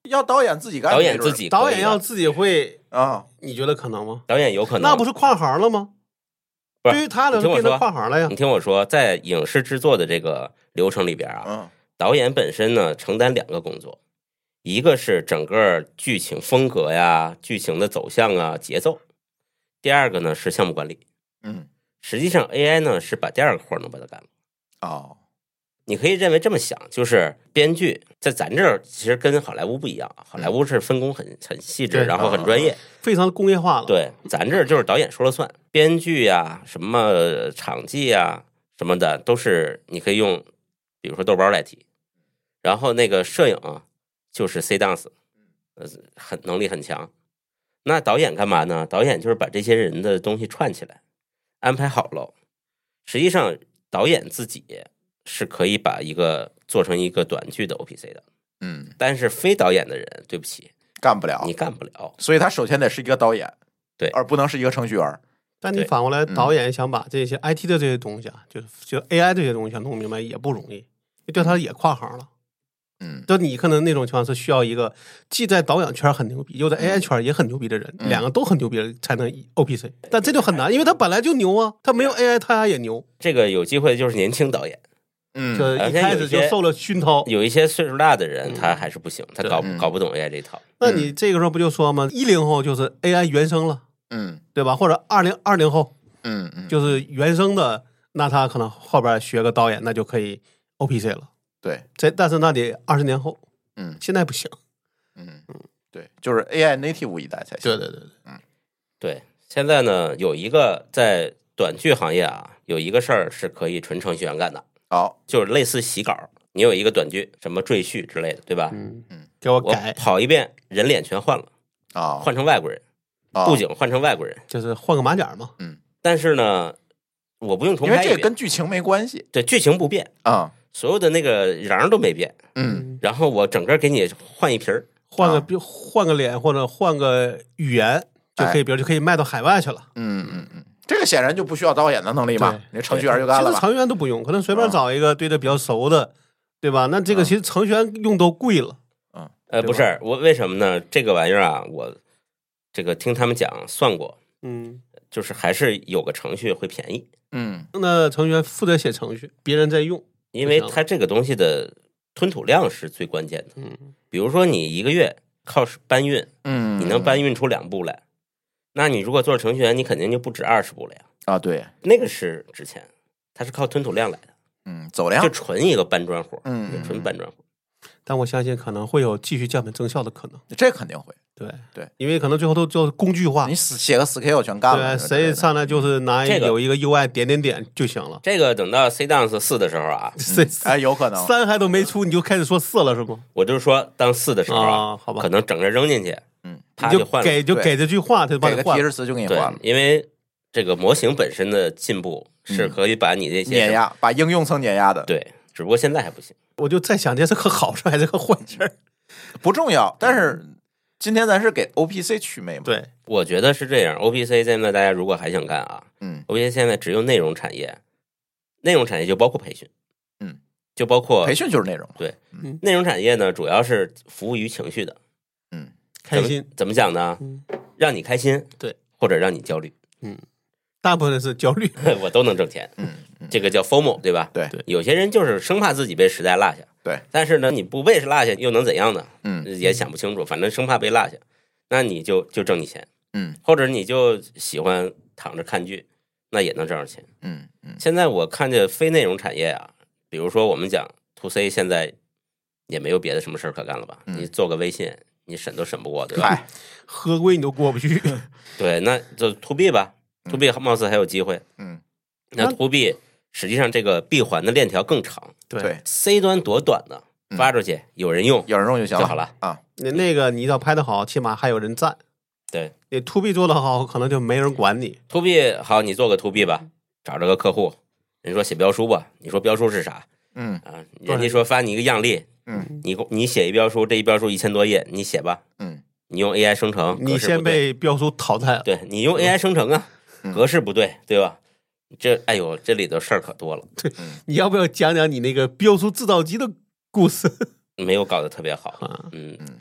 要导演自己干， 导演自己， 导演要自己会啊？ 你觉得可能吗？ 导演有可能， 那不是跨行了吗？ 不是， 对于他来说变成跨行了呀。 你听我说，在影视制作的这个流程里边啊， 嗯， 导演本身呢承担两个工作，一个是整个剧情风格呀、剧情的走向啊、节奏；第二个呢是项目管理。 嗯， 实际上 A I 呢是把第二个活能把它干了。 哦， 你可以认为这么想，就是编剧在咱这儿其实跟好莱坞不一样，好莱坞是分工很很细致，然后很专业， 非常工业化了。 对，咱这儿就是导演说了算，编剧呀、什么场记呀、什么的都是你可以用，比如说豆包来提，然后那个摄影就是 C dance， 呃，很能力很强。那导演干嘛呢？导演就是把这些人的东西串起来，安排好了。实际上，导演自己是可以把一个做成一个短剧的 O P C 的， 嗯， 但是非导演的人，对不起， 干不了， 你干不了。 所以他首先得是一个导演， 对， 而不能是一个程序员。 但你反过来，导演想把这些 I T 的这些东西啊，就就 A I 这些东西想弄明白也不容易，对他也跨行了。 嗯， 就你可能那种情况是需要一个既在导演圈很牛逼，又在 A I 圈也很牛逼的人， 嗯、 两个都很牛逼的才能 O P C， 但这就很难，因为他本来就牛啊，他没有 A I 他也牛。 这个有机会就是年轻导演， 嗯，就一开始就受了熏陶。 有一些岁数大的人他还是不行，他搞搞不懂 A I 这套。 那你这个时候不就说吗？一零后就是 A I 原生了， 嗯， 对吧？或者二零二零后， 嗯嗯， 就是原生的，那他可能后边学个导演，那就可以 O P C 了。 对， 这但是那得二十年后。 嗯， 现在不行。 嗯嗯，对，就是 A I native 一代才行。 对对对对， 嗯， 对。现在呢，有一个在短剧行业啊，有一个事儿是可以纯程序员干的。 好、哦， 就是类似洗稿，你有一个短剧，什么赘婿之类的，对吧？ 嗯嗯，给我改， 我跑一遍，人脸全换了啊、 哦，换成外国人， 哦、 布景换成外国人， 就是换个马甲嘛。 嗯， 但是呢，我不用重拍一遍， 因为这个跟剧情没关系。 对，剧情不变啊。 所有的那个瓤都没变， 嗯， 然后我整个给你换一瓶儿， 换个、啊、换个脸或者换个语言就可以，比如就可以卖到海外去了。 嗯嗯嗯，这个显然就不需要导演的能力嘛，你程序员就干了吧？ 其实程序员都不用，可能随便找一个对他比较熟的，对吧？那这个其实程序员用都贵了。 嗯， 呃，不是我为什么呢？这个玩意儿啊，我这个听他们讲算过， 嗯， 就是还是有个程序会便宜。 嗯， 那程序员负责写程序，别人在用。 因为它这个东西的吞吐量是最关键的。 嗯， 比如说你一个月靠搬运， 嗯， 你能搬运出两部来，那你如果做程序员，你肯定就不止二十部了呀。 啊，对， 那个是值钱，它是靠吞吐量来的。 嗯，走量就纯一个搬砖活， 嗯， 纯搬砖活。 但我相信可能会有继续降本增效的可能， 这肯定会。 对对， 因为可能最后都做工具化， 你写个 scale 全干了， 对，谁上来就是拿有一个 U I 点点点就行了。 这个等到 C dance 四的时候啊， 嗯、哎，有可能三还都没出，你就开始说四了是吗？ 我就是说，当四的时候啊，好吧， 可能整个扔进去， 嗯， 啪就换了， 给就给这句话，他就把你换，提示词就给你换了， 因为这个模型本身的进步是可以把你这些碾压，把应用层碾压的， 对，只不过现在还不行。 我就在想，这是个好事还是个坏事？ 不重要，但是今天咱是给 O P C 祛魅嘛？ 对， 我觉得是这样。O P C 现在大家如果还想干啊， 嗯 ，O P C 现在只有内容产业，内容产业就包括培训， 嗯， 就包括培训就是内容， 对， 嗯， 内容产业呢主要是服务于情绪的， 嗯， 开心怎么讲呢？ 嗯， 让你开心， 对， 或者让你焦虑， 嗯，大部分是焦虑， 我都能挣钱， 嗯， 这个叫 F O M O， 对吧？ 对对， 有些人就是生怕自己被时代落下。 对， 但是呢，你不被落下又能怎样呢？ 嗯， 也想不清楚，反正生怕被落下，那你就就挣你钱， 嗯， 或者你就喜欢躺着看剧，那也能挣着钱， 嗯嗯。 现在我看见非内容产业啊，比如说我们讲 to C， 现在也没有别的什么事儿可干了吧？ 嗯、 你做个微信，你审都审不过，对吧？ 合规你都过不去。 对，那就 to B 吧、嗯、，to B 貌似还有机会。 嗯， 那 to B 实际上这个闭环的链条更长。 对 ，C 端多短呢，发出去、嗯、有人用， 有人用就行了， 就好了啊。 那那个你要拍的好，起码还有人赞。 对， 你 to B 做的好，可能就没人管你。 to B 好，你做个 to B 吧，找着个客户，人说写标书吧，你说标书是啥？ 嗯啊，人家说发你一个样例， 嗯， 你你写一标书，这一标书一千多页，你写吧， 嗯， 你用 A I 生成， 你先被标书淘汰了， 对你用 A I 生成啊， 嗯、 格式不对，对吧？这哎呦，这里头事儿可多了。 对，你要不要讲讲你那个标书制造机的故事？ 没有搞得特别好， 啊、 嗯嗯，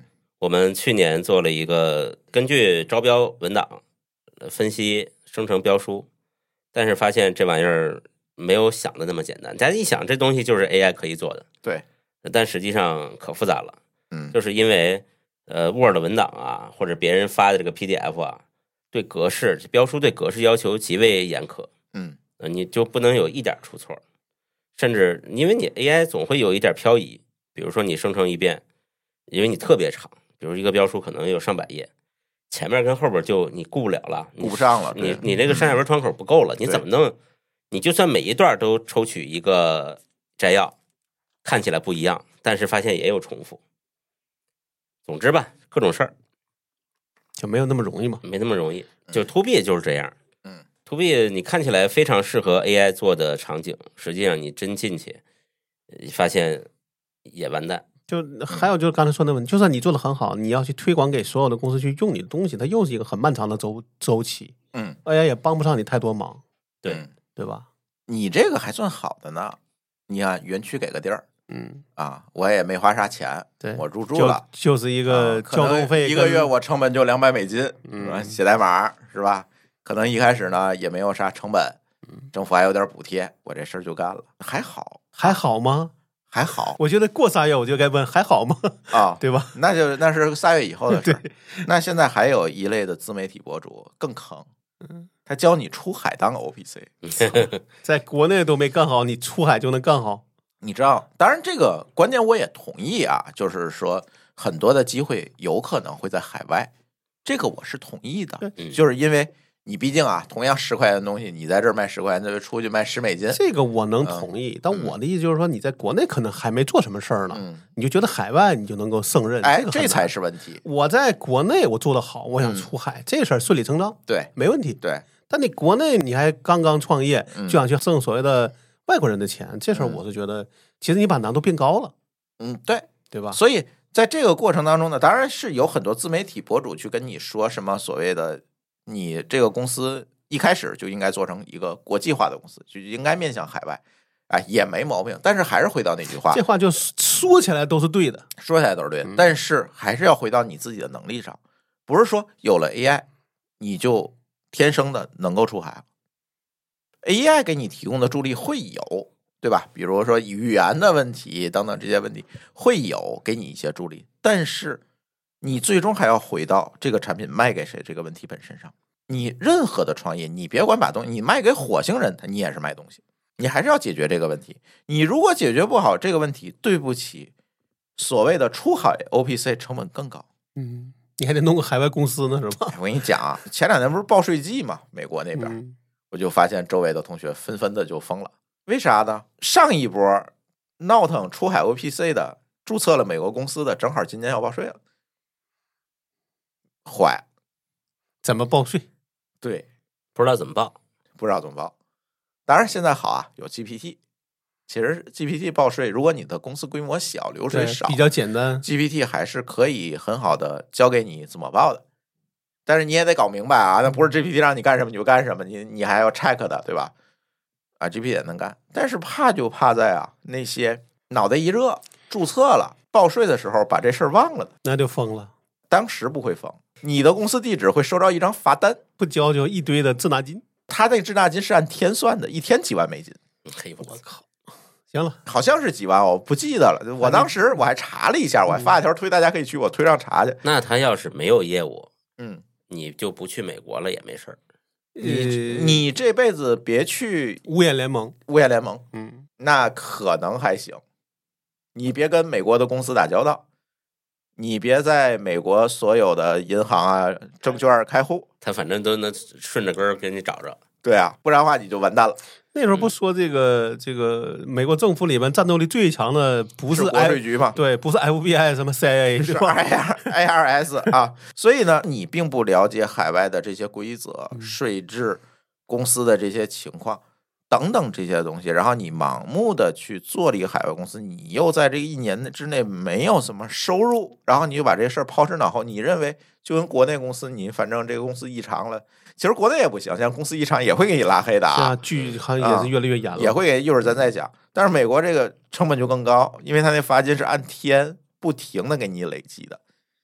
我们去年做了一个根据招标文档分析生成标书，但是发现这玩意儿没有想的那么简单。大家一想这东西就是 A I 可以做的， 对， 但实际上可复杂了。 嗯， 就是因为呃 Word 文档啊，或者别人发的这个 P D F 啊，对格式标书对格式要求极为严苛。 嗯， 呃，你就不能有一点出错，甚至因为你 A I 总会有一点漂移，比如说你生成一遍，因为你特别长，比如一个标书可能有上百页，前面跟后边就你顾不了了， 顾不上了， 你你这个上下文窗口不够了，你怎么弄？你就算每一段都抽取一个摘要，看起来不一样，但是发现也有重复。总之吧，各种事儿就没有那么容易嘛， 没那么容易。就 to B 就是这样， 嗯 ，to B 你看起来非常适合 A I 做的场景，实际上你真进去，发现也完蛋。 就还有就是刚才说的问题，就算你做的很好，你要去推广给所有的公司去用你的东西，它又是一个很漫长的周周期， 嗯 ，A I 也帮不上你太多忙， 对、 嗯对吧？ 你这个还算好的呢，你看园区给个地儿。 嗯啊，我也没花啥钱， 对， 我入住了， 就就是一个交通费、 啊，一个月我成本就两百美金， 嗯， 写代码是吧？可能一开始呢也没有啥成本，政府还有点补贴，我这事儿就干了，还好， 还好吗？ 还好， 我觉得过仨月我就该问还好吗？ 啊， 对吧？ 那就那是仨月以后的事儿。那现在还有一类的自媒体博主更坑，他教你出海当 O P C， 在国内都没干好，你出海就能干好。 你知道，当然这个关键我也同意啊，就是说很多的机会有可能会在海外，这个我是同意的，就是因为你毕竟啊，同样十块钱的东西，你在这儿卖十块钱，那就出去卖十美金， 这个我能同意。嗯、但我的意思就是说，你在国内可能还没做什么事儿呢， 嗯、 你就觉得海外你就能够胜任， 哎， 这, 这才是问题。 我在国内我做得好，我想出海，嗯、这事儿顺理成章， 对， 没问题。 对， 但你国内你还刚刚创业， 嗯、 就想去挣所谓的外国人的钱，这事儿我是觉得，嗯、其实你把难度变高了。 嗯，对， 对吧？ 所以在这个过程当中呢，当然是有很多自媒体博主去跟你说什么所谓的你这个公司一开始就应该做成一个国际化的公司，就应该面向海外，哎，也没毛病。但是还是回到那句话， 这话就说起来都是对的， 说起来都是对的，嗯、但是还是要回到你自己的能力上，不是说有了 A I 你就天生的能够出海。A I 给你提供的助力会有，对吧？比如说语言的问题等等这些问题会有给你一些助力，但是你最终还要回到这个产品卖给谁这个问题本身上。你任何的创业，你别管把东西你卖给火星人，你也是卖东西，你还是要解决这个问题。你如果解决不好这个问题，对不起，所谓的出海 O P C 成本更高。 嗯，你还得弄个海外公司呢，是吧？ 我跟你讲啊，前两年不是报税季嘛，美国那边。 嗯， 我就发现周围的同学纷纷的就疯了，为啥呢？上一波闹腾出海 O P C 的注册了美国公司的，正好今年要报税了，坏， 怎么报税？ 对， 不知道怎么报， 不知道怎么报。当然现在好啊，有 G P T， 其实 G P T 报税，如果你的公司规模小，流水少， 比较简单 ，G P T 还是可以很好的教给你怎么报的。但是你也得搞明白啊，那不是 G P T 让你干什么你就干什么，你你还要 check 的，对吧？啊 ，G P T 也能干，但是怕就怕在啊那些脑袋一热注册了报税的时候把这事儿忘了的， 那就疯了。 当时不会疯，你的公司地址会收到一张罚单， 不交就一堆的滞纳金。 他那滞纳金是按天算的，一天几万美金。 嘿，我靠！行了， 好像是几万，我不记得了。我当时我还查了一下，我还发一条推，大家可以去我推上查去。 那他要是没有业务， 嗯。 你就不去美国了也没事儿。 你你这辈子别去五眼联盟， 五眼联盟， 嗯， 那可能还行。你别跟美国的公司打交道，你别在美国所有的银行啊、证券开户， 他反正都能顺着根儿给你找着。 对啊，不然的话你就完蛋了。 那时候不说这个、嗯、这个美国政府里面战斗力最强的不是国税局吗？ 对，不是 F B I 什么 C I A， 是 I R S 啊。所以呢，你并不了解海外的这些规则、税制、公司的这些情况等等这些东西，然后你盲目的去做了一个海外公司，你又在这个一年之内没有什么收入，然后你就把这事儿抛之脑后，你认为就跟国内公司，你反正这个公司异常了。其实国内也不行，像公司异常也会给你拉黑的啊， 剧好像也是越来越严了、 啊，也会给，一会儿咱再讲。但是美国这个成本就更高，因为它那罚金是按天不停的给你累积的，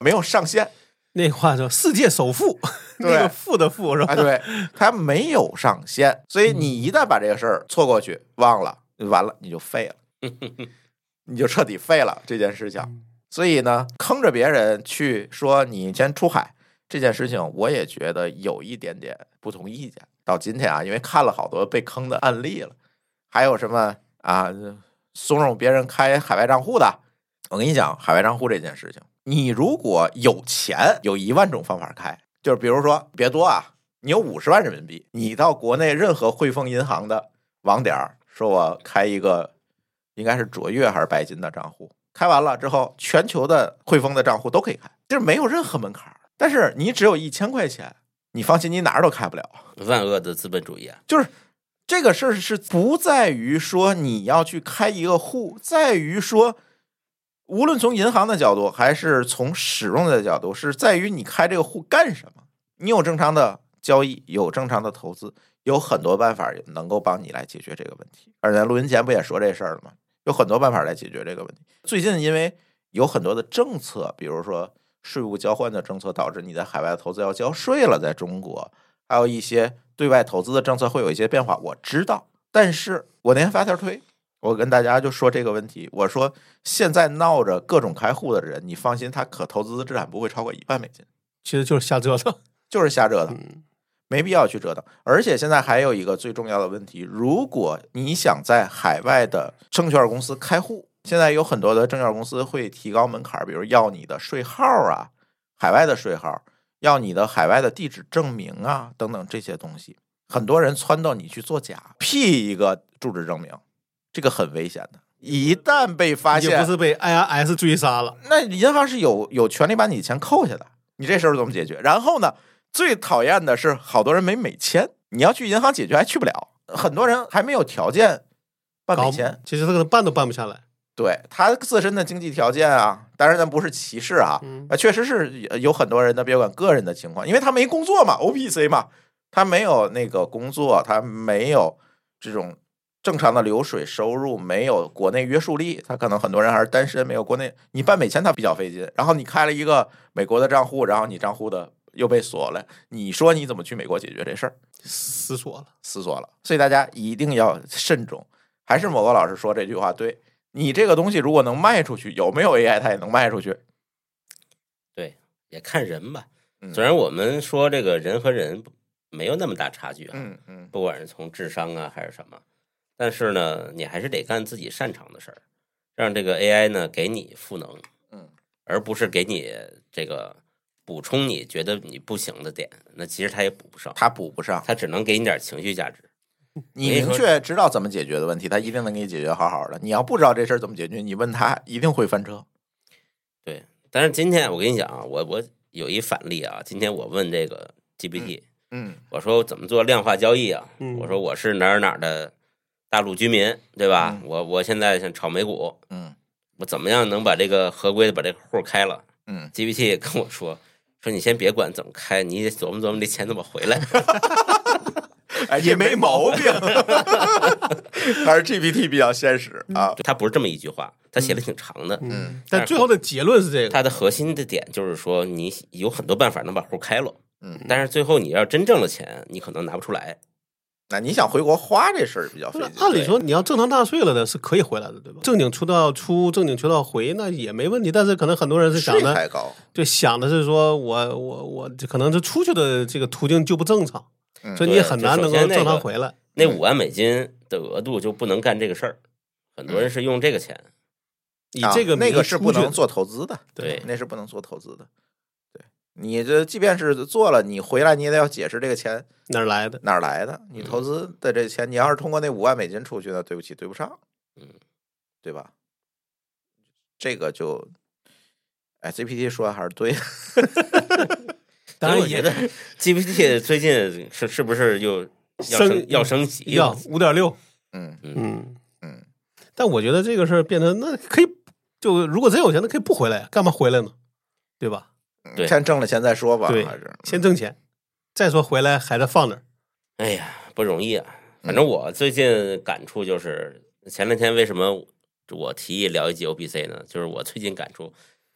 没有上限。 那话说世界首富，那个富的富是吧？ 啊，对，它没有上限，所以你一旦把这个事儿错过去，忘了，完了你就废了，你就彻底废了这件事情。所以呢，坑着别人去说你先出海这件事情，我也觉得有一点点不同意见。到今天啊，因为看了好多被坑的案例了，还有什么啊，怂恿别人开海外账户的。我跟你讲，海外账户这件事情，你如果有钱，有一万种方法开。就是比如说，别多啊，你有五十万人民币，你到国内任何汇丰银行的网点，说我开一个应该是卓越还是白金的账户，开完了之后，全球的汇丰的账户都可以开，就是没有任何门槛。但是你只有一千块钱，你放心，你哪儿都开不了。 万恶的资本主义啊！ 就是这个事儿是不在于说你要去开一个户，在于说。无论从银行的角度还是从使用的角度，是在于你开这个户干什么。你有正常的交易，有正常的投资，有很多办法能够帮你来解决这个问题。而在录音前不也说这事儿了吗？有很多办法来解决这个问题。最近因为有很多的政策，比如说税务交换的政策，导致你在海外投资要交税了，在中国还有一些对外投资的政策会有一些变化，我知道。但是我那天发条推，我跟大家就说这个问题，我说现在闹着各种开户的人，你放心，他可投资的资产不会超过一万美金， 其实就是瞎折腾， 就是瞎折腾，没必要去折腾。而且现在还有一个最重要的问题，如果你想在海外的证券公司开户，现在有很多的证券公司会提高门槛，比如要你的税号啊，海外的税号，要你的海外的地址证明啊，等等这些东西，很多人撺掇你去做假，P 一个住址证明。这个很危险的，一旦被发现， 也不是被 I R S 追杀了， 那银行是有有权利把你钱扣下的。你这事儿怎么解决？然后呢，最讨厌的是好多人没美签，你要去银行解决还去不了，很多人还没有条件办美签， 其实这个办都办不下来。 对他自身的经济条件啊，当然咱不是歧视啊， 嗯、 确实是有很多人的，别管个人的情况，因为他没工作嘛 ，O P C 嘛，他没有那个工作，他没有这种。正常的流水收入，没有国内约束力，他可能很多人还是单身，没有国内你办美签他比较费劲，然后你开了一个美国的账户，然后你账户的又被锁了，你说你怎么去美国解决这事儿？ 死锁了， 死锁了。所以大家一定要慎重。还是某个老师说这句话对，你这个东西如果能卖出去，有没有 A I 它也能卖出去。 对，也看人吧。虽然我们说这个人和人没有那么大差距啊， 嗯嗯， 不管是从智商啊还是什么。但是呢，你还是得干自己擅长的事儿，让这个 A I 呢给你赋能， 嗯， 而不是给你这个补充你觉得你不行的点。那其实它也补不上， 它补不上， 它只能给你点情绪价值。 你明确知道怎么解决的问题，它一定能给你解决好好的。你要不知道这事儿怎么解决，你问他一定会翻车。 对，但是今天我跟你讲啊，我我有一反例啊，今天我问这个 G P T， 嗯，嗯我说怎么做量化交易啊？ 嗯、 我说我是哪儿哪儿的。大陆居民对吧？嗯、我我现在想炒美股， 嗯， 我怎么样能把这个合规的把这个户开了？ 嗯 ，G P T 也跟我说说你先别管怎么开，你琢磨琢磨这钱怎么回来。 哎，也没毛病，还是 G P T 比较现实啊。 他不是这么一句话，他写的挺长的， 嗯，但最后的结论是这个。 他的核心的点就是说，你有很多办法能把户开了， 嗯， 但是最后你要真挣了钱，你可能拿不出来。 那你想回国花这事儿比较费劲。 按理说你要正常纳税了的是可以回来的，对吧？正经渠道出，正经渠道回，那也没问题。但是可能很多人是想的， 太高， 对，想的是说我我我可能是出去的这个途径就不正常， 嗯、 所以你很难能够正常回来。 那五万美金的额度就不能干这个事儿，很多人是用这个钱。 你这个、 啊、那个是不能做投资的， 对， 那是不能做投资的。你这即便是做了，你回来你也得要解释这个钱哪儿来的， 哪儿来的？你投资的这钱，你要是通过那五万美金出去的，对不起，对不上， 嗯， 对吧？这个就，哎 ，G P T 说的还是对的。 当然，我觉得 G P T 最近是是不是又要升要升级？ 要五点六， 嗯嗯嗯。 但我觉得这个事儿变成那可以，就如果真有钱，那可以不回来，干嘛回来呢？对吧？ 对， 先挣了钱再说吧， 对， 还是先挣钱，再说回来还得放那儿。 哎呀，不容易啊！反正我最近感触就是，前两天为什么我提议聊一集 O P C 呢？就是我最近感触，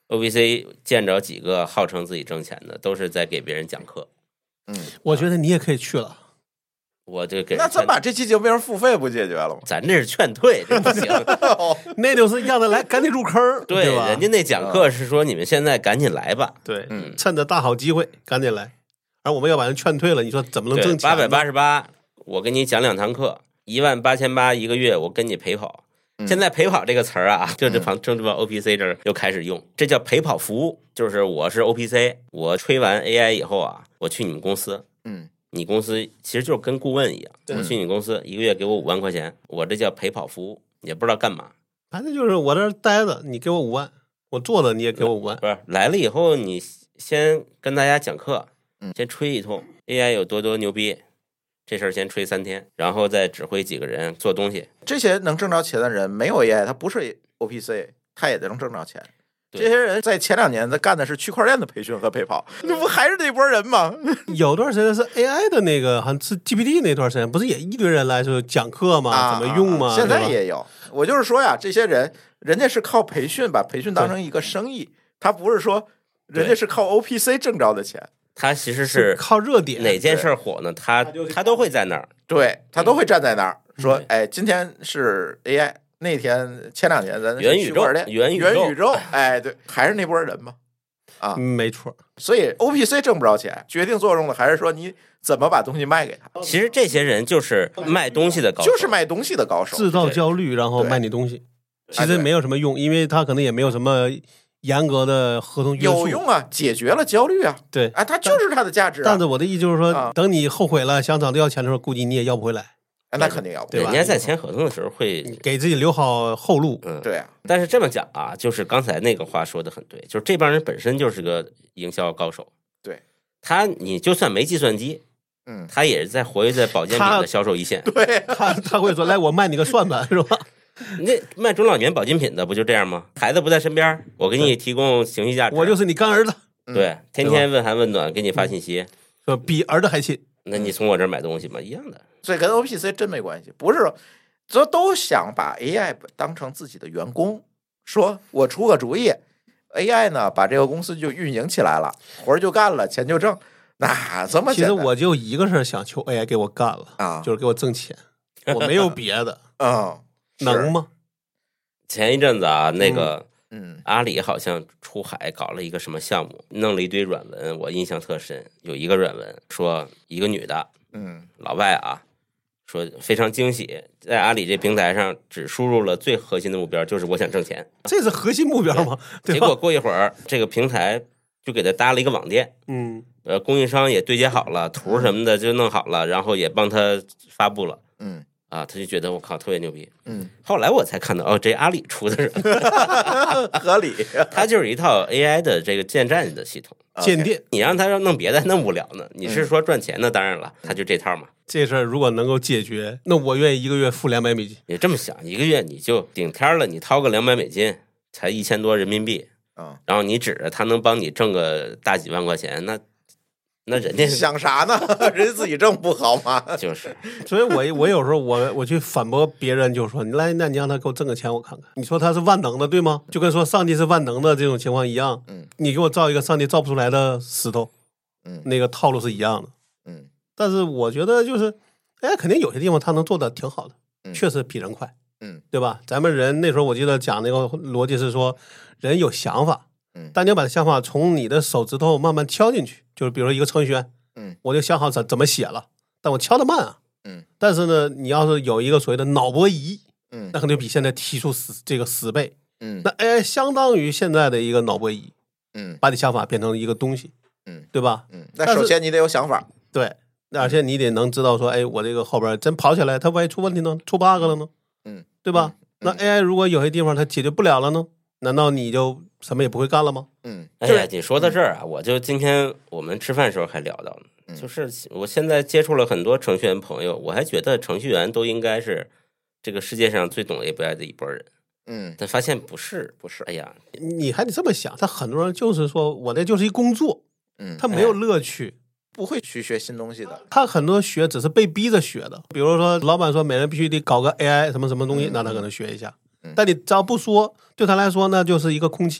O P C 见着几个号称自己挣钱的，都是在给别人讲课。 嗯， 我觉得你也可以去了。 我就给那咱把这期节目变成付费不解决了吗？ 咱这是劝退，这不行。 那就是让他来赶紧入坑， 对， 对吧？ 人家那讲课是说你们现在赶紧来吧。 对， 嗯， 趁着大好机会赶紧来。而我们要把人劝退了，你说怎么能挣钱？ 八百八十八，我给你讲两堂课，一万八千八一个月，我跟你陪跑。 嗯、 现在陪跑这个词儿啊，就这旁政治报 O P C 这儿又开始用，这叫陪跑服务，就是我是 O P C， 我吹完 A I 以后啊，我去你们公司， 嗯。 你公司其实就是跟顾问一样，我去你公司一个月给我五万块钱，我这叫陪跑服务，也不知道干嘛。 反正就是我这儿待着，你给我五万，我坐着你也给我五万。 不是来了以后，你先跟大家讲课，先吹一通 A I 有多多牛逼，这事儿先吹三天，然后再指挥几个人做东西。 这些能挣着钱的人，没有 A I， 他不是 O P C， 他也能挣着钱。这些人在前两年在干的是区块链的培训和陪跑，那不还是那波人吗？ 有段时间是 A I 的那个，好像是 G P T 那段时间，不是也一堆人来说讲课吗？ 啊、 怎么用吗？ 现在也有。我就是说呀，这些人人家是靠培训，把培训当成一个生意，他不是说人家是靠 O P C 挣着的钱。 他其实是靠热点， 哪件事火呢？他他都会在那儿， 对他都会站在那儿、嗯、说，哎，今天是 A I。那天前两天咱元宇宙元宇宙元宇宙，哎，对，还是那波人嘛，啊， 没错。 所以 O P C 挣不着钱，决定作用的还是说你怎么把东西卖给他。 其实这些人就是卖东西的高手， 就是卖东西的高手， 制造焦虑，然后卖你东西。其实没有什么用，因为他可能也没有什么严格的合同约束。 有用啊，解决了焦虑啊。 对， 啊，它就是它的价值、啊。 但是我的意思就是说、 啊， 等你后悔了，想找他要钱的时候，估计你也要不回来。 那肯定要不， 对吧？人家在签合同的时候会给自己留好后路。 嗯， 对啊。 但是这么讲啊，就是刚才那个话说的很对，就是这帮人本身就是个营销高手。 对， 他你就算没计算机， 嗯， 他也是在活跃在保健品的销售一线。 对， 他他会说：“来，我卖你个算盘，是吧？” 那卖中老年保健品的不就这样吗？孩子不在身边，我给你提供情绪价值， 我就是你干儿子。 对，天天问寒问暖，给你发信息， 说比儿子还亲。 那你从我这儿买东西吗？一样的。 所以跟 O P C 真没关系，不是说这都想把 A I 当成自己的员工，说我出个主意 ，A I 呢把这个公司就运营起来了，活儿就干了，钱就挣，那这么其实我就一个事儿想求 A I 给我干了啊， 就是给我挣钱，我没有别的， 嗯， 能吗？ 前一阵子啊，那个。 嗯， 阿里好像出海搞了一个什么项目，弄了一堆软文，我印象特深。有一个软文说，一个女的， 嗯， 老外啊，说非常惊喜，在阿里这平台上只输入了最核心的目标，就是我想挣钱。 这是核心目标吗？对结果过一会儿，这个平台就给他搭了一个网店， 嗯， 呃，供应商也对接好了，图什么的就弄好了，然后也帮他发布了， 嗯。 啊，他就觉得我靠特别牛逼， 嗯， 后来我才看到哦，这阿里出的是合理， 它就是一套 A I 的这个建站的系统， 建店， 你让他要弄别的弄不了呢。你是说赚钱呢？当然了，他就这套嘛。 这事儿如果能够解决，那我愿意一个月付两百美金。 你这么想，一个月你就顶天了，你掏个两百美金，才一千多人民币， 嗯， 然后你指着他能帮你挣个大几万块钱，那。那人家想啥呢？人家自己挣不好吗？ 就是， 所以我我有时候我我去反驳别人，就说你来，那你让他给我挣个钱，我看看。你说他是万能的，对吗？就跟说上帝是万能的这种情况一样。 嗯， 你给我造一个上帝造不出来的石头， 嗯， 那个套路是一样的。 嗯， 但是我觉得就是，哎，肯定有些地方他能做的挺好的， 嗯、 确实比人快。 嗯， 对吧？咱们人那时候我记得讲那个逻辑是说，人有想法， 嗯， 但你要把想法从你的手指头慢慢敲进去，就是比如说一个程序员。 嗯， 我就想好怎怎么写了，但我敲得慢啊。 嗯， 但是呢，你要是有一个所谓的脑波仪， 嗯， 那可能比现在提出十这个十倍。 嗯， 那 A I 相当于现在的一个脑波仪， 嗯， 把你想法变成一个东西， 嗯， 对吧？ 嗯，那首先你得有想法， 对，而且你得能知道说，哎，我这个后边真跑起来，它万一出问题呢，出 bug 了呢， 嗯， 对吧？ 嗯、 那 A I 如果有些地方它解决不了了呢，难道你就什么也不会干了吗？ 嗯， 哎呀，你说到这儿啊，我就今天我们吃饭时候还聊到呢。就是我现在接触了很多程序员朋友，我还觉得程序员都应该是这个世界上最懂 A P I 的一拨人， 嗯， 但发现不是， 不是。 哎呀， 你还得这么想，他很多人就是说我这就是一工作， 嗯， 他没有乐趣， 哎、不会去学新东西的。 他很多学只是被逼着学的，比如说老板说每人必须得搞个 A I 什么什么东西， 嗯、 那他可能学一下， 嗯、 但你只要不说，对他来说那就是一个空气。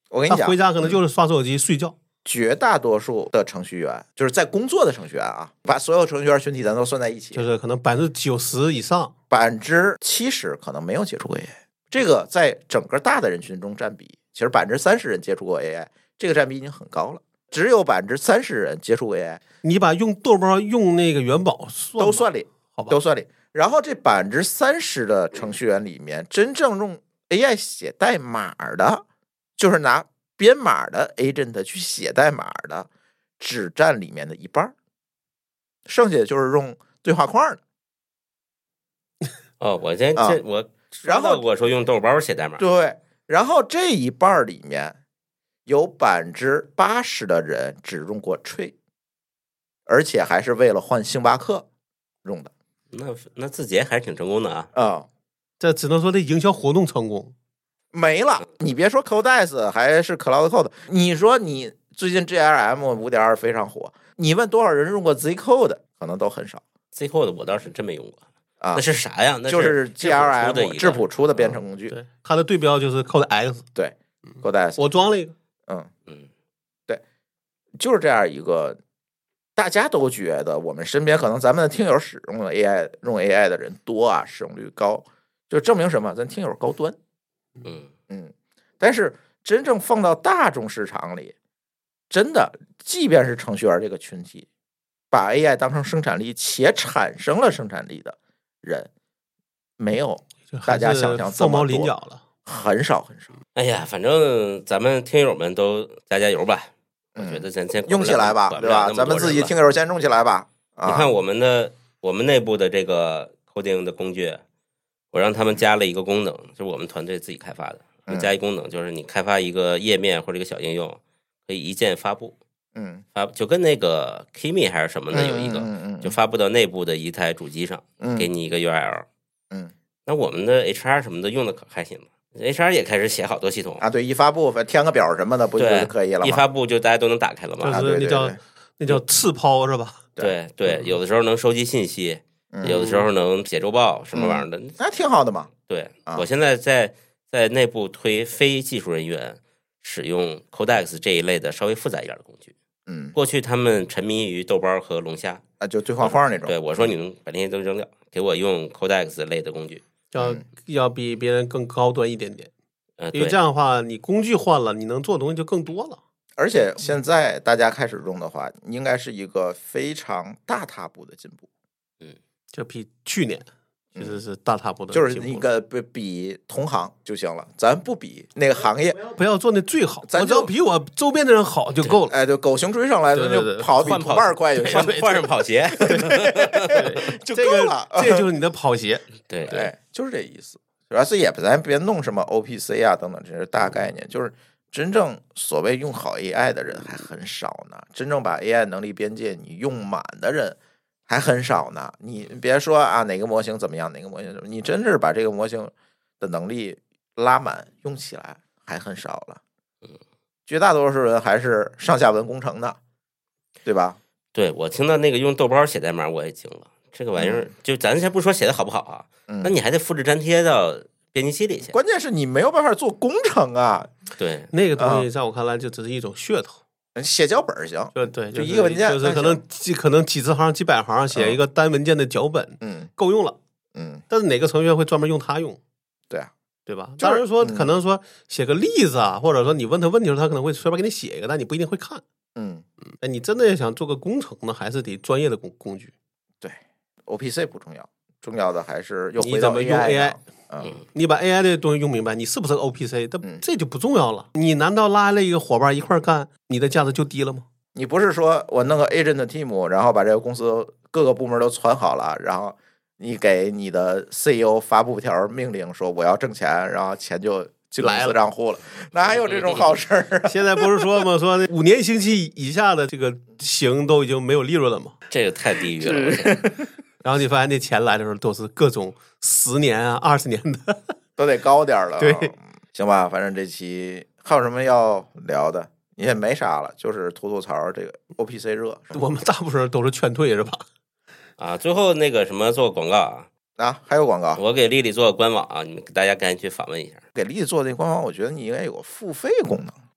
我跟你讲， 他回家可能就是刷手机、睡觉。 绝大多数的程序员，就是在工作的程序员啊，把所有程序员群体咱都算在一起， 就是可能百分之九十以上， 百分之七十可能没有接触过 A I。这个在整个大的人群中占比，其实百分之三十人接触过 A I， 这个占比已经很高了。只有百分之三十人接触过 A I， 你把用豆包、用那个元宝算都算里， 好吧， 都算里。然后这百分之三十的程序员里面，真正用 A I 写代码的，就是拿编码的 agent 去写代码的，只占里面的一半，剩下的就是用对话框的。 哦，我这这、啊、我然后我说用豆包写代码， 对，然后这一半里面有百分之八十的人只用过 Tree， 而且还是为了换星巴克用的。 那那字节还是挺成功的啊！ 啊、嗯， 这只能说这营销活动成功没了。你别说 Codex 还是 Cloud Code， 你说你最近 G L M 五点二 非常火，你问多少人用过 Z Code， 可能都很少。 Z Code 我倒是真没用过啊， 那是啥呀？那就是 G L M 质朴出的编程工具。 嗯、对，它的对标就是 Codex。 对 ，Codex， 我装了一个。 嗯嗯，对，就是这样一个。大家都觉得我们身边可能咱们的听友使用了 A I 用 A I 的人多啊，使用率高，就证明什么？咱听友高端。 嗯嗯，但是真正放到大众市场里，真的，即便是程序员这个群体，把 A I 当成生产力且产生了生产力的人，没有大家想象这么多， 凤毛麟角了， 很少很少。 哎呀，反正咱们听友们都加加油吧。我觉得咱先用起来吧，对吧？咱们自己听友先用起来吧。啊、 你看我们的我们内部的这个 coding 的工具，我让他们加了一个功能，就是我们团队自己开发的。我们加一功能，就是你开发一个页面或者一个小应用，可以一键发布。 嗯， 发就跟那个 Kimi 还是什么的有一个， 嗯嗯嗯、 就发布到内部的一台主机上， 嗯、 给你一个 U R L。 嗯， 那我们的 H R 什么的用的可开心了。H R 也开始写好多系统啊，对，一发布填个表什么的，不就可以了吗？ 一发布就大家都能打开了嘛。 就是那叫、啊、那叫次抛是吧？ 对对，有的时候能收集信息， 嗯、 有的时候能写周报，什么玩意儿的， 嗯、那挺好的嘛。 对， 啊、 我现在在在内部推非技术人员使用 Codex 这一类的稍微复杂一点的工具。 嗯， 过去他们沉迷于豆包和龙虾啊，就对话框那种。 对，我说你能把那些都扔掉，给我用 Codex 类的工具， 要、嗯、要比别人更高端一点点。 呃， 因为这样的话，你工具换了，你能做的东西就更多了。 而且现在大家开始用的话，应该是一个非常大踏步的进步。 嗯， 就比去年其实是大踏步的， 就是一个比比同行就行了，咱不比那个行业， 不要做那最好， 咱只要比我周边的人好就够了。 哎，就狗熊追上来，咱就跑比同伴快就行， 换上跑鞋就够了。 这个、这就是你的跑鞋， 对对，就是这意思。主要是也咱别弄什么 O P C 啊等等这些大概念，就是真正所谓用好 A I 的人还很少呢，真正把 A I 能力边界你用满的人还很少呢。你别说啊哪个模型怎么样，哪个模型怎么样，你真是把这个模型的能力拉满用起来还很少了。绝大多数人还是上下文工程的，对吧？ 对，我听到那个用豆包写代码我也惊了。这个玩意儿，嗯、就咱先不说写的好不好啊， 嗯、 那你还得复制粘贴到编辑器里去。 关键是你没有办法做工程啊。 对， 那个东西在我看来就只是一种噱头。 嗯、写脚本行， 就对， 就一个文件， 就是可能几可能几十行、几百行写一个单文件的脚本， 嗯， 够用了。 嗯， 但是哪个程序员会专门用它用？ 对啊， 对吧？ 就是、 当然说可能说写个例子啊，或者说你问他问题的时候，他可能会随便给你写一个，但你不一定会看。 嗯嗯，哎，你真的想做个工程呢，还是得专业的工工具。 对 ，O P C 不重要，重要的还是又你怎么用 A I。 嗯， 你把 A I 的东西用明白，你是不是 O P C？ 这这就不重要了。你难道拉了一个伙伴一块干，你的价值就低了吗？ 你不是说我弄个 agent team， 然后把这个公司各个部门都传好了，然后你给你的 C E O 发布条命令说我要挣钱，然后钱就进公司账户了，哪还有这种好事儿啊？ 现在不是说吗？说五年刑期以下的这个刑都已经没有利润了吗？ 这个太地狱了。 然后你发现那钱来的时候都是各种十年啊、二十年的， 都得高点了。 对， 行吧，反正这期还有什么要聊的？也没啥了，就是吐吐槽这个 O P C 热。 我们大部分人都是劝退是吧？ 啊，最后那个什么做个广告啊。 啊，还有广告， 我给丽丽做个官网啊，你们大家赶紧去访问一下。 给丽丽做这官网，我觉得你应该有个付费功能。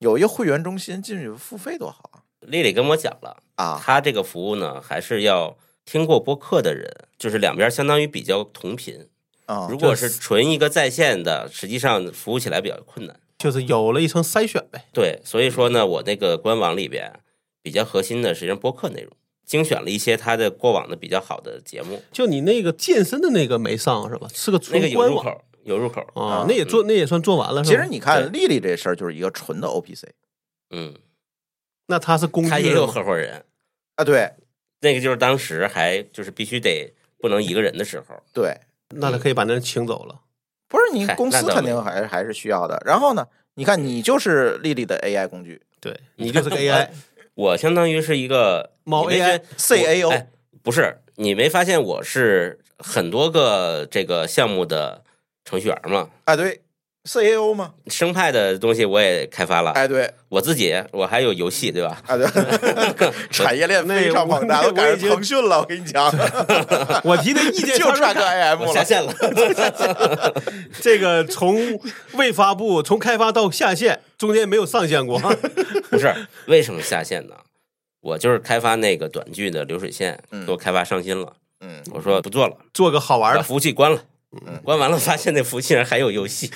有一个会员中心进去付费多好啊！ 丽丽跟我讲了啊， 他这个服务呢，还是要听过播客的人，就是两边相当于比较同频啊。 如果是纯一个在线的，实际上服务起来比较困难， 就是有了一层筛选呗。 对，所以说呢，我那个官网里边比较核心的实际上播客内容，精选了一些他的过往的比较好的节目。 就你那个健身的那个没上是吧？是个那个有入口， 口，有入口啊，那也做，那也算做完了。 其实你看丽丽这事儿就是一个纯的 O P C， 嗯， 那他是工具， 他也有合伙人啊，对， 那个就是当时还就是必须得不能一个人的时候， 对， 那他可以把那人请走了。 不是你公司肯定还是还是需要的。然后呢，你看你就是丽丽的 A I 工具， 对你就是个 A I， 我相当于是一个猫 A I C A O， 哎，不是，你没发现我是很多个这个项目的程序员吗？ 哎，对 ，C A O 吗？ 生态的东西我也开发了， 哎，对， 我自己我还有游戏，对吧？ 啊，对，产业链非常庞大，都赶上腾讯了。我跟你讲， 我提的意见就差个 I M 了， 下线了。 这个从未发布，从开发到下线，中间没有上线过。 不是，为什么下线呢？我就是开发那个短剧的流水线，给我开发伤心了。 嗯， 我说不做了， 做个好玩的， 把服务器关了。嗯，关完了发现那服务器上还有游戏，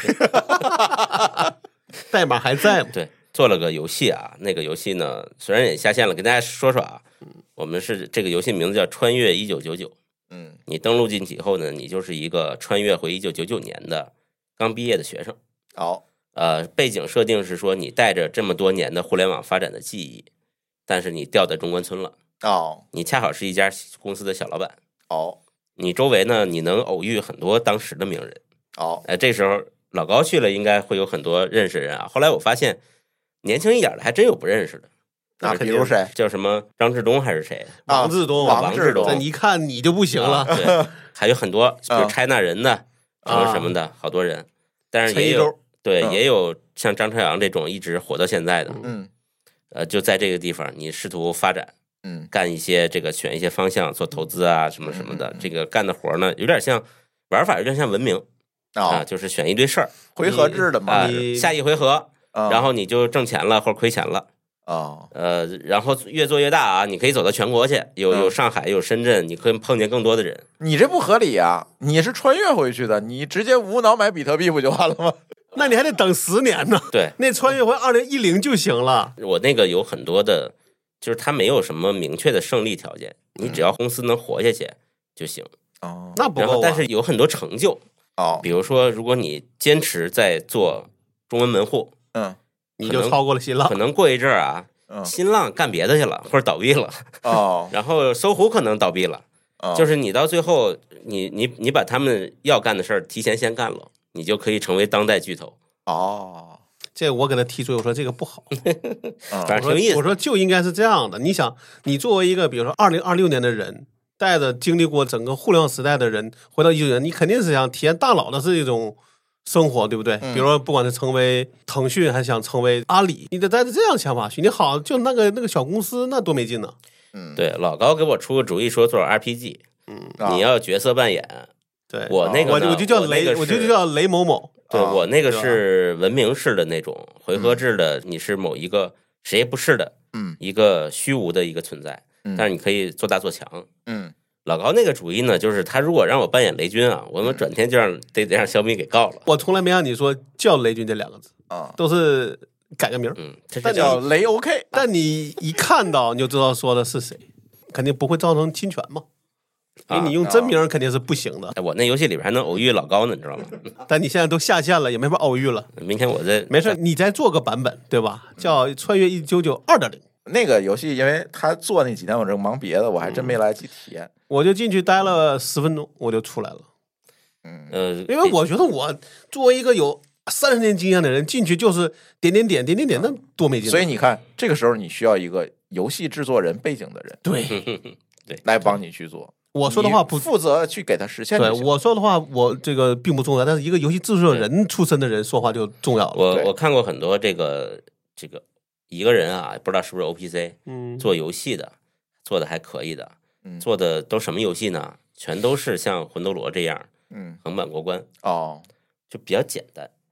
代码还在吗？ 对，做了个游戏啊，那个游戏呢虽然也下线了，跟大家说说啊，我们是这个游戏名字叫《穿越一九九九》。 嗯， 你登录进去以后呢，你就是一个穿越回一九九九年的刚毕业的学生。 好， 呃，背景设定是说你带着这么多年的互联网发展的记忆，但是你掉在中关村了。 哦， 你恰好是一家公司的小老板。 哦。 你周围呢，你能偶遇很多当时的名人。 哦， 哎，这时候老高去了，应该会有很多认识人啊。后来我发现，年轻一点的还真有不认识的。 那比如谁？ 叫什么张志东还是谁？ 王志东， 王志东。 你一看你就不行了。 啊、对，还有很多，比如 China 人的，什么什么的， 啊、 好多人。但是也有对、 嗯， 也有像张朝阳这种一直活到现在的。 嗯， 呃，就在这个地方，你试图发展。 嗯， 干一些这个选一些方向做投资啊什么什么的，这个干的活呢有点像玩法，有点像文明、 哦、 啊，就是选一堆事儿， 回合制的嘛， 啊、下一回合、 哦， 然后你就挣钱了或者亏钱了哦， 呃，然后越做越大啊，你可以走到全国去，有有上海有深圳，你可以碰见更多的人。 你这不合理啊！你是穿越回去的，你直接无脑买比特币不就完了吗？ 那你还得等十年呢。 对， 那穿越回二零一零就行了。 我那个有很多的。就是它没有什么明确的胜利条件，你只要公司能活下去就行。 哦， 那不够、啊。 然后，但是有很多成就哦， 比如说，如果你坚持在做中文门户， 嗯， 你就超过了新浪。 可能过一阵儿啊， 嗯， 新浪干别的去了，或者倒闭了。 哦， 然后搜狐可能倒闭了。 哦， 就是你到最后，你你你把他们要干的事儿提前先干了，你就可以成为当代巨头。 哦。 这我给他提出，我说这个不好， 反正挺有意思。 我说就应该是这样的。你想，你作为一个比如说二零二六年的人，带着经历过整个互联网时代的人，回到一九年，你肯定是想体验大佬的是一种生活，对不对？ 嗯、 比如说，不管是成为腾讯，还是想成为阿里，你得带着这样想法去。你好，就那个那个小公司，那多没劲呢。 嗯， 对，老高给我出个主意，说做 R P G， 嗯， 你要角色扮演。 对， 我那个我我就叫雷， 我, 我就叫雷某某。 对、哦、我那个是文明式的那种回合制的，你是某一个谁也不是的， 嗯， 一个虚无的一个存在， 嗯， 但是你可以做大做强， 嗯。 老高那个主意呢，就是他如果让我扮演雷军啊，我们转天就让得得让小米给告了。 我从来没让你说叫雷军这两个字啊， 都是改个名， 嗯，这是叫雷 OK。 但你一看到你就知道说的是谁，肯定不会造成侵权嘛。给你用真名肯定是不行的。 啊、我那游戏里边还能偶遇老高呢，你知道吗？ 但你现在都下线了，也没法偶遇了。 明天我再没事，你再做个版本，对吧？叫《穿越一九九二点零》。 那个游戏，因为他做那几天我正忙别的，我还真没来得及体验。嗯、 我就进去待了十分钟，我就出来了。 嗯呃， 因为我觉得我作为一个有三十年经验的人，进去就是点点点点点点，那多没劲。 所以你看，这个时候你需要一个游戏制作人背景的人， 对对， 来帮你去做。 我说的话不负责去给他实现。 对，我说的话我这个并不重要，但是一个游戏制作人出身的人说话就重要了。 我我看过很多这个这个一个人啊，不知道是不是 O P C， 嗯， 做游戏的做的还可以的， 嗯， 做的都什么游戏呢？全都是像魂斗罗这样， 嗯， 横版过关哦， 就比较简单，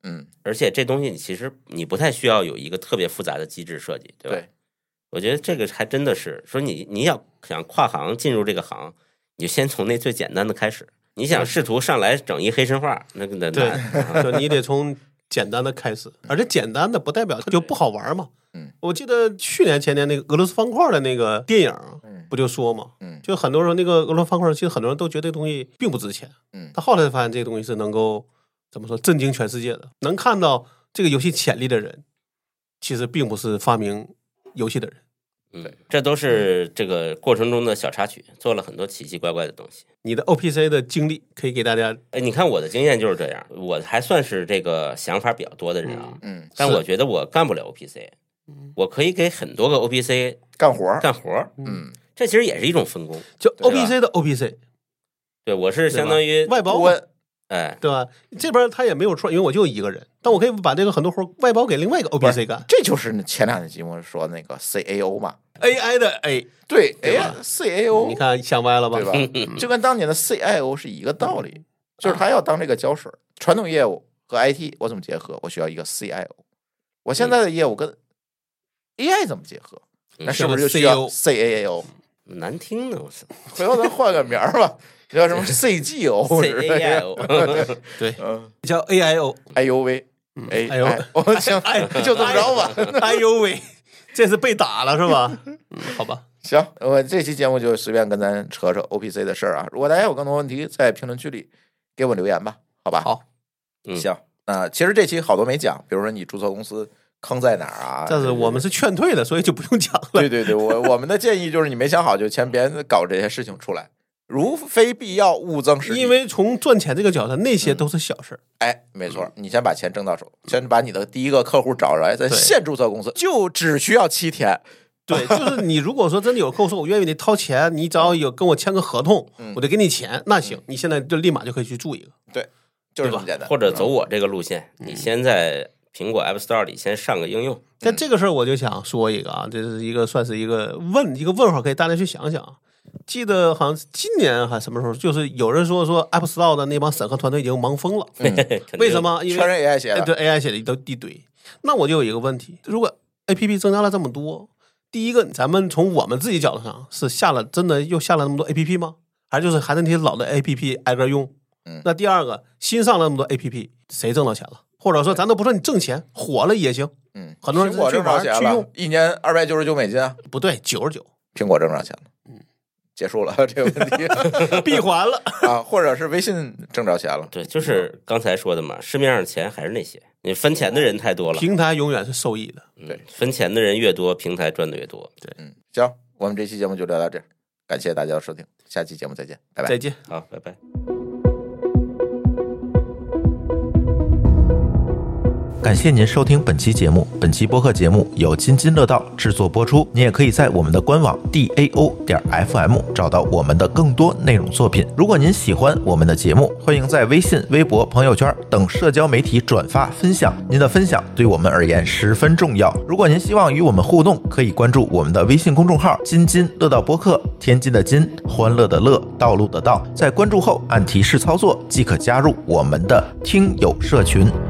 嗯， 而且这东西其实你不太需要有一个特别复杂的机制设计，对吧？ 对， 我觉得这个还真的是说你你要想跨行进入这个行，你就先从那最简单的开始。你想试图上来整一黑神话，那个对， 难， 就你得从简单的开始，而且简单的不代表它就不好玩嘛。 嗯， 我记得去年前年那个俄罗斯方块的那个电影， 嗯， 不就说嘛， 嗯， 就很多人那个俄罗斯方块，其实很多人都觉得这个东西并不值钱， 嗯， 但后来才发现这个东西是能够怎么说震惊全世界的，能看到这个游戏潜力的人，其实并不是发明游戏的人。 嗯，这都是这个过程中的小插曲，做了很多奇奇怪怪的东西。 你的 O P C 的经历可以给大家， 哎，你看我的经验就是这样，我还算是这个想法比较多的人啊， 嗯， 但我觉得我干不了 O P C，我可以给很多个 O P C 干活干活， 嗯， 这其实也是一种分工。 就 O P C 的 O P C， 对，我是相当于外包， 哎， 对吧？这边他也没有说，因为我就一个人，但我可以把这个很多活外包给另外一个 O P C 干。 这就是前两天节目说那个 C A O 嘛 ，A I 的 A， 对， 对吧 C A O， 你看想歪了吧？ 对吧？就跟当年的 C I O 是一个道理，就是他要当这个胶水，传统业务和 I T 我怎么结合？我需要一个 C I O。我现在的业务跟 A I 怎么结合？那是不是就需要 C A O？ 难听呢，我操！ 回头咱换个名儿吧，叫什么 C G O？ C A I O， 对， 嗯， 叫 A I O。 哎呦喂，哎哎呦， 我行，就这么着吧。 哎呦喂，这是被打了是吧？嗯，好吧。 行，我这期节目就随便跟咱扯扯 O P C 的事儿啊。如果大家有更多问题，在评论区里给我留言吧，好吧？ 好， 嗯， 行。那其实这期好多没讲，比如说你注册公司坑在哪儿啊？ 但是我们是劝退的，所以就不用讲了。 对对对，我我们的建议就是你没想好就先别搞这些事情出来，如非必要勿增实际。 因为从赚钱这个角度，那些都是小事儿。 哎，没错，你先把钱挣到手，先把你的第一个客户找着来，咱现注册公司，就只需要七天。 对，就是你如果说真的有客户说我愿意给你掏钱，你只要有跟我签个合同， 嗯我就给你钱，那行，你现在就立马就可以去注一个。 对，就是这么简单。 或者走我这个路线，你先在苹果 App Store 里先上个应用。 但这个事儿我就想说一个啊，这是一个算是一个问一个问号，可以大家去想想。记得好像是今年还什么时候，就是有人说说 App Store 的那帮审核团队已经忙疯了。 嗯、 为什么？因为全是 A I 写的， 对 A I 写的一都一堆。那我就有一个问题，如果 A P P 增加了这么多，第一个，咱们从我们自己角度上是下了真的又下了那么多 A P P 吗？还是就是还是那些老的 A P P 挨个用？ 嗯， 那第二个，新上了那么多 A P P， 谁挣到钱了？或者说咱都不说你挣钱，火了也行。 嗯， 很多人苹果去挣着钱了玩去用， 一年二百九十九美金啊， 不对，九十九， 苹果挣着钱了。嗯，结束了这个问题， 闭环了啊，或者是微信挣着钱了。 对，就是刚才说的嘛，市面上钱还是那些，你分钱的人太多了， 平台永远是受益的。 对， 分钱的人越多，平台赚的越多。 对， 嗯，行，我们这期节目就聊到这儿，感谢大家的收听，下期节目再见，拜拜。 再见。 好，拜拜。 感谢您收听本期节目。本期播客节目由津津乐道制作播出。你也可以在我们的官网 D A O 点 F M 找到我们的更多内容作品。如果您喜欢我们的节目，欢迎在微信、微博、朋友圈等社交媒体转发分享。您的分享对我们而言十分重要。如果您希望与我们互动，可以关注我们的微信公众号津津乐道播客，天津的津，欢乐的乐，道路的道。在关注后按提示操作即可加入我们的听友社群。